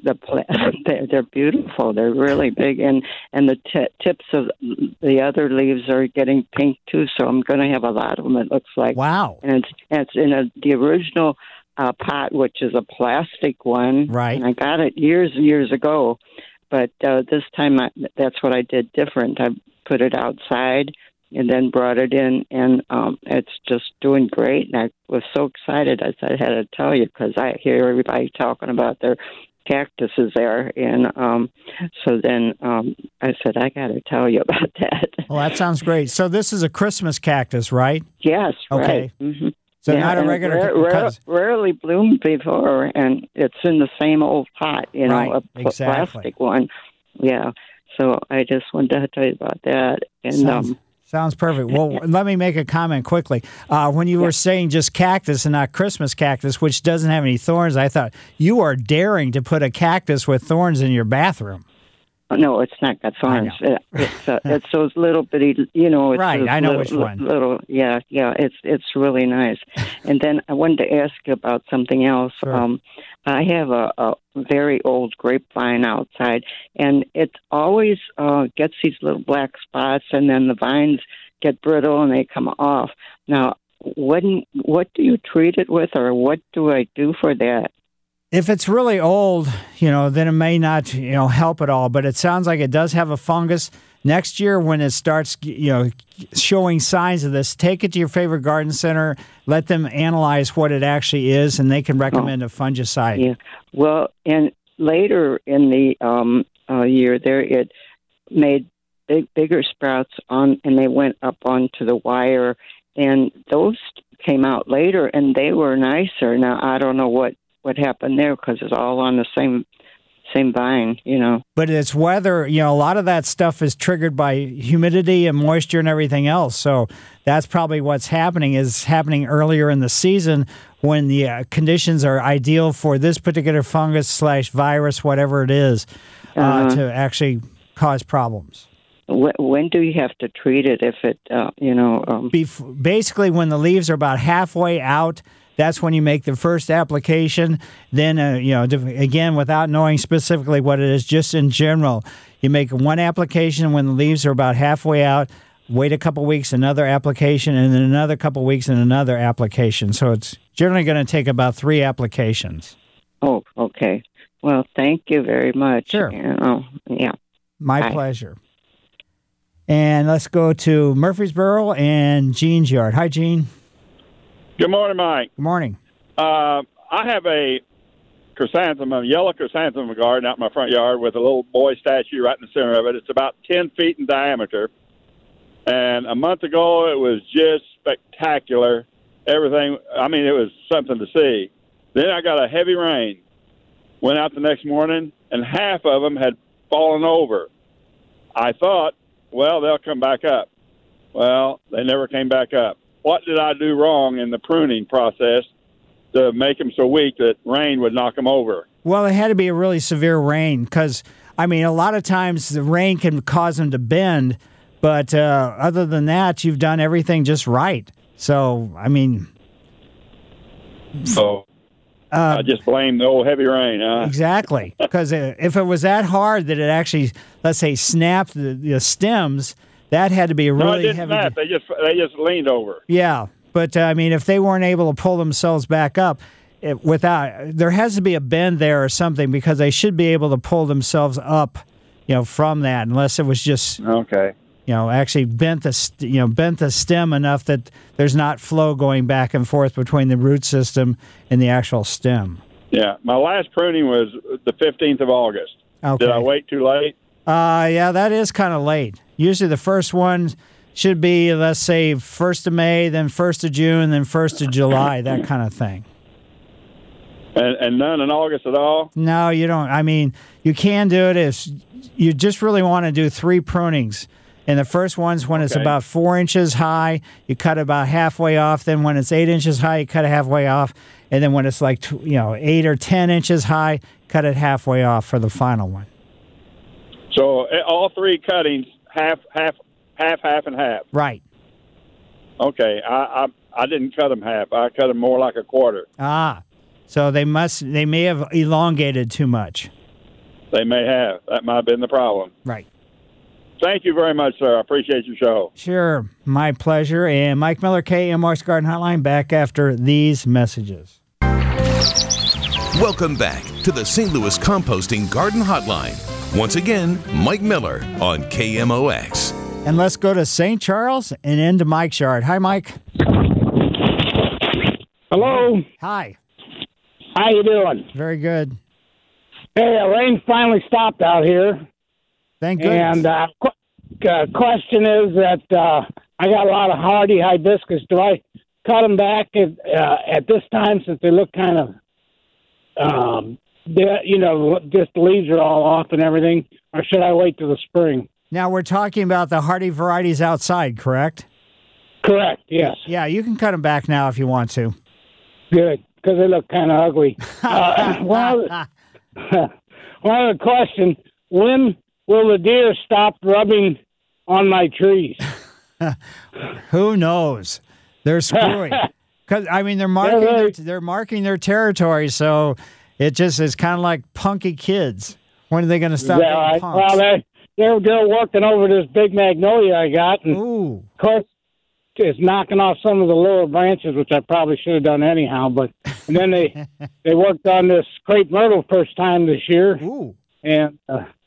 They're beautiful. They're really big, and the tips of the other leaves are getting pink too. So I'm going to have a lot of them. It looks like wow, and it's in the original pot, which is a plastic one. Right. And I got it years and years ago, but this time that's what I did different. I put it outside and then brought it in, and it's just doing great. And I was so excited. I said I had to tell you because I hear everybody talking about their cactuses there, and so then I said I got to tell you about that. Well, that sounds great. So this is a Christmas cactus, right? Yes. Okay. Right. Mm-hmm. So yeah, not a regular. Rarely bloomed before, and it's in the same old pot, right, a plastic one. Yeah. So I just wanted to tell you about that, and. Sounds perfect. Well, let me make a comment quickly. When you were saying just cactus and not Christmas cactus, which doesn't have any thorns, I thought you are daring to put a cactus with thorns in your bathroom. No, it's not got thorns. It's those little bitty, It's right, I know little, which one. Little, yeah. It's really nice. And then I wanted to ask you about something else. Sure. I have a very old grapevine outside, and it always gets these little black spots, and then the vines get brittle and they come off. Now, what do you treat it with, or what do I do for that? If it's really old, then it may not, help at all. But it sounds like it does have a fungus. Next year, when it starts, showing signs of this, take it to your favorite garden center. Let them analyze what it actually is, and they can recommend a fungicide. Yeah. Well, and later in the year, there it made bigger sprouts and they went up onto the wire, and those came out later, and they were nicer. Now I don't know what happened there, because it's all on the same vine, But it's weather, a lot of that stuff is triggered by humidity and moisture and everything else. So that's probably what's happening earlier in the season when the conditions are ideal for this particular fungus / virus, whatever it is, to actually cause problems. When do you have to treat it if it, Basically, when the leaves are about halfway out, that's when you make the first application. Then, again, without knowing specifically what it is, just in general, you make one application when the leaves are about halfway out, wait a couple weeks, another application, and then another couple weeks and another application. So it's generally going to take about 3 applications. Oh, okay. Well, thank you very much. Sure. Yeah. My pleasure. And let's go to Murfreesboro and Gene's yard. Hi, Gene. Good morning, Mike. Good morning. I have a yellow chrysanthemum garden out in my front yard with a little boy statue right in the center of it. It's about 10 feet in diameter. And a month ago, it was just spectacular. Everything, it was something to see. Then I got a heavy rain. Went out the next morning, and half of them had fallen over. I thought, well, they'll come back up. Well, they never came back up. What did I do wrong in the pruning process to make them so weak that rain would knock them over? Well, it had to be a really severe rain because, a lot of times the rain can cause them to bend, but other than that, you've done everything just right. So, I just blame the old heavy rain. Exactly, because if it was that hard that it actually, let's say, snapped the stems, that had to be a really heavy. No, it didn't snap. They just leaned over. Yeah, but if they weren't able to pull themselves back up, there has to be a bend there or something, because they should be able to pull themselves up, from that, unless it was just okay. Actually bent the stem enough that there's not flow going back and forth between the root system and the actual stem. Yeah, my last pruning was the 15th of August. Okay. Did I wait too late? Yeah, that is kind of late. Usually the first one should be, let's say, 1st of May, then 1st of June, then 1st of July, that kind of thing. And none in August at all? No, you don't. You can do it if you just really want to do 3 prunings. And the first one's when it's about 4 inches high, you cut about halfway off. Then when it's 8 inches high, you cut it halfway off. And then when it's 8 or 10 inches high, cut it halfway off for the final one. So all 3 cuttings, half, and half. Right. Okay. I didn't cut them half. I cut them more like a quarter. So they may have elongated too much. They may have. That might have been the problem. Right. Thank you very much, sir. I appreciate your show. Sure. My pleasure. And Mike Miller, KMOX Garden Hotline, back after these messages. Welcome back to the St. Louis Composting Garden Hotline. Once again, Mike Miller on KMOX. And let's go to St. Charles and into Mike's yard. Hi, Mike. Hello. Hi. How you doing? Very good. Hey, rain finally stopped out here. Thank goodness. And question is that I got a lot of hardy hibiscus. Do I cut them back at this time since they look kind of, just the leaves are all off and everything, or should I wait till the spring? Now, we're talking about the hardy varieties outside, correct? Correct, yes. Yeah, you can cut them back now if you want to. Good, because they look kind of ugly. One other question, when will the deer stop rubbing on my trees? Who knows? They're screwing. Because they're marking their territory, so it just is kind of like punky kids. When are they going to stop being punks? Well, they're working over this big magnolia I got, and of course, it's knocking off some of the lower branches, which I probably should have done anyhow. And then they worked on this crepe myrtle first time this year, and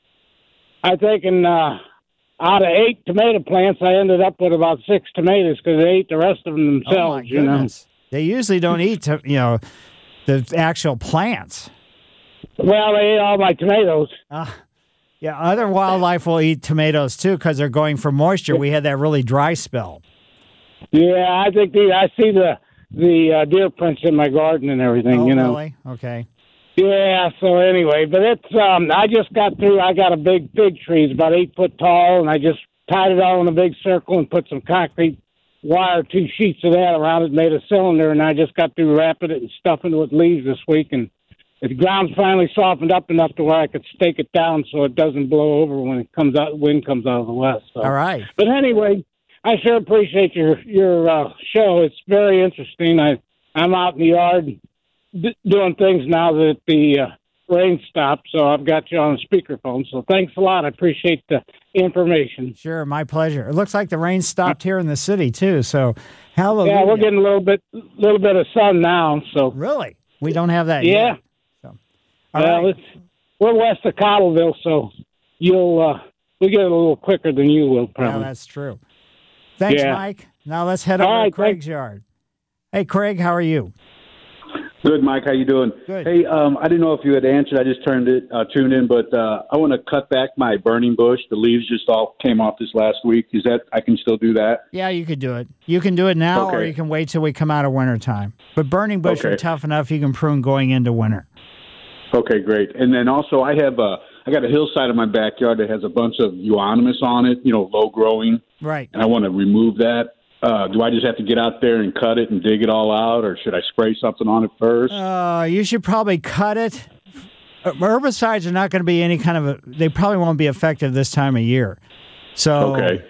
I think out of 8 tomato plants, I ended up with about 6 tomatoes because they ate the rest of them themselves. Oh my goodness. They usually don't eat, the actual plants. Well, they ate all my tomatoes. Yeah, other wildlife will eat tomatoes too because they're going for moisture. We had that really dry spell. Yeah, I think I see the deer prints in my garden and everything. Really? Okay. Yeah. So anyway, but it's I just got through. I got a big fig tree. It's about 8 foot tall, and I just tied it all in a big circle and put some concrete wire, 2 sheets of that around it, made a cylinder, and I just got through wrapping it and stuffing it with leaves this week, and the ground's finally softened up enough to where I could stake it down so it doesn't blow over when it comes out. Wind comes out of the west. So. All right. But anyway, I sure appreciate your show. It's very interesting. I'm out in the yard doing things now that the rain stopped, so I've got you on speakerphone. So thanks a lot. I appreciate the information. Sure, my pleasure. It looks like the rain stopped here in the city too. So hallelujah. Yeah, we're getting a little bit of sun now. So really, we don't have that yet. Right. We're west of Cottleville, so we'll get it a little quicker than you will, probably. Yeah, that's true. Thanks, Mike. Now let's head over to Craig's yard. Hey, Craig, how are you? Good, Mike. How you doing? Good. Hey, I didn't know if you had answered. I just tuned in, but I want to cut back my burning bush. The leaves just all came off this last week. Is that I can still do that? Yeah, you could do it. You can do it now, or you can wait till we come out of wintertime. But burning bush are tough enough you can prune going into winter. Okay, great. And then also I got a hillside in my backyard that has a bunch of euonymus on it, low growing. Right. And I want to remove that. Do I just have to get out there and cut it and dig it all out, or should I spray something on it first? You should probably cut it. Herbicides are not going to be any kind of they probably won't be effective this time of year. So okay.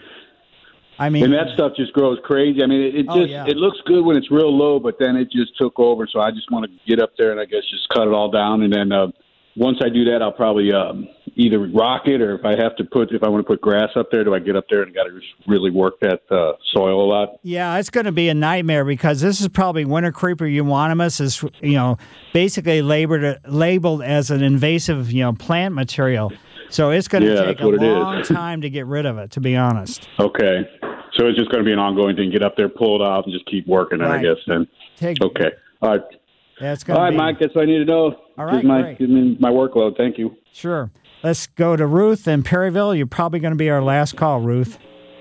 And that stuff just grows crazy. I mean, it looks good when it's real low, but then it just took over. So I just want to get up there and I guess just cut it all down. And then once I do that, I'll probably either rock it, or if I want to put grass up there, do I get up there and got to really work that soil a lot? Yeah, it's going to be a nightmare because this is probably winter creeper euonymus is basically labeled as an invasive plant material. So it's going to take a long time to get rid of it, to be honest. Okay. So it's just going to be an ongoing thing. Get up there, pull it out, and just keep working it, I guess, then. Okay. All right. Yeah, all right, Mike, that's what I need to know. All right, give me my workload. Thank you. Sure. Let's go to Ruth in Perryville. You're probably going to be our last call, Ruth.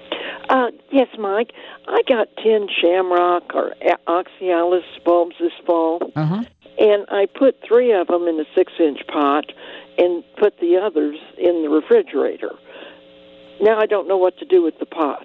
Yes, Mike. I got 10 shamrock or oxyalis bulbs this fall, and I put 3 of them in a 6-inch pot and put the others in the refrigerator. Now I don't know what to do with the pot.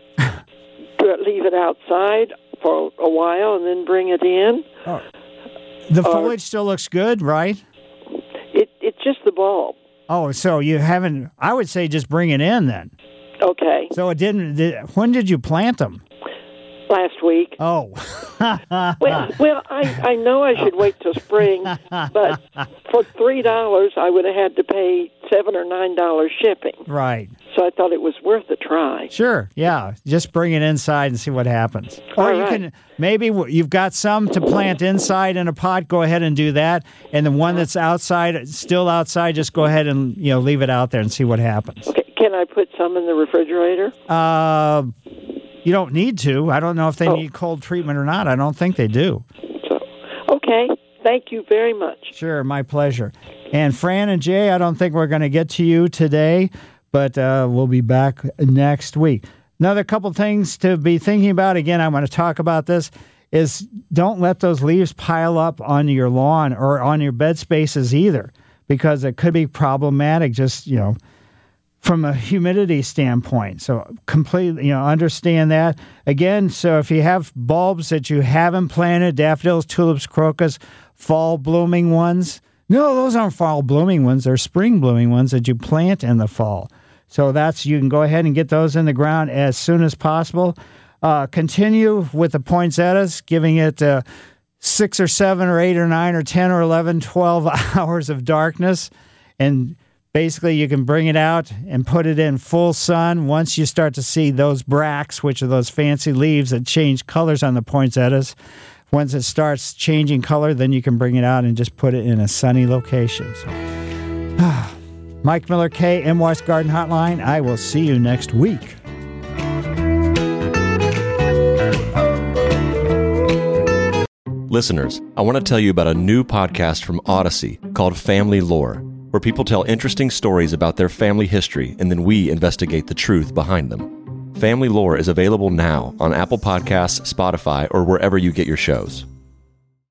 Do I leave it outside for a while and then bring it in? Oh. The foliage still looks good, right? It's just the bulb. Oh, so you haven't... I would say just bring it in then. Okay. So it didn't... when did you plant them? Last week. Oh. well, I know I should wait till spring, but for $3, I would have had to pay $7 or $9 shipping. Right. So I thought it was worth a try. Sure, yeah. Just bring it inside and see what happens. Or you can, maybe you've got some to plant inside in a pot, go ahead and do that. And the one that's outside, still outside, just go ahead and leave it out there and see what happens. Okay. Can I put some in the refrigerator? You don't need to. I don't know if they need cold treatment or not. I don't think they do. Okay. Thank you very much. Sure, my pleasure. And Fran and Jay, I don't think we're going to get to you today, but we'll be back next week. Another couple things to be thinking about, again, I want to talk about this, is don't let those leaves pile up on your lawn or on your bed spaces either, because it could be problematic just, from a humidity standpoint. So completely, understand that. Again, so if you have bulbs that you haven't planted, daffodils, tulips, crocus, fall blooming ones, No, those aren't fall blooming ones. They're spring blooming ones that you plant in the fall. So you can go ahead and get those in the ground as soon as possible. Continue with the poinsettias, giving it 6 or 7 or 8 or 9 or 10 or 11, 12 hours of darkness. And basically you can bring it out and put it in full sun. Once you start to see those bracts, which are those fancy leaves that change colors on the poinsettias, once it starts changing color, then you can bring it out and just put it in a sunny location. So, Mike Miller, KMOX Garden Hotline. I will see you next week. Listeners, I want to tell you about a new podcast from Odyssey called Family Lore, where people tell interesting stories about their family history and then we investigate the truth behind them. Family Lore is available now on Apple Podcasts, Spotify, or wherever you get your shows.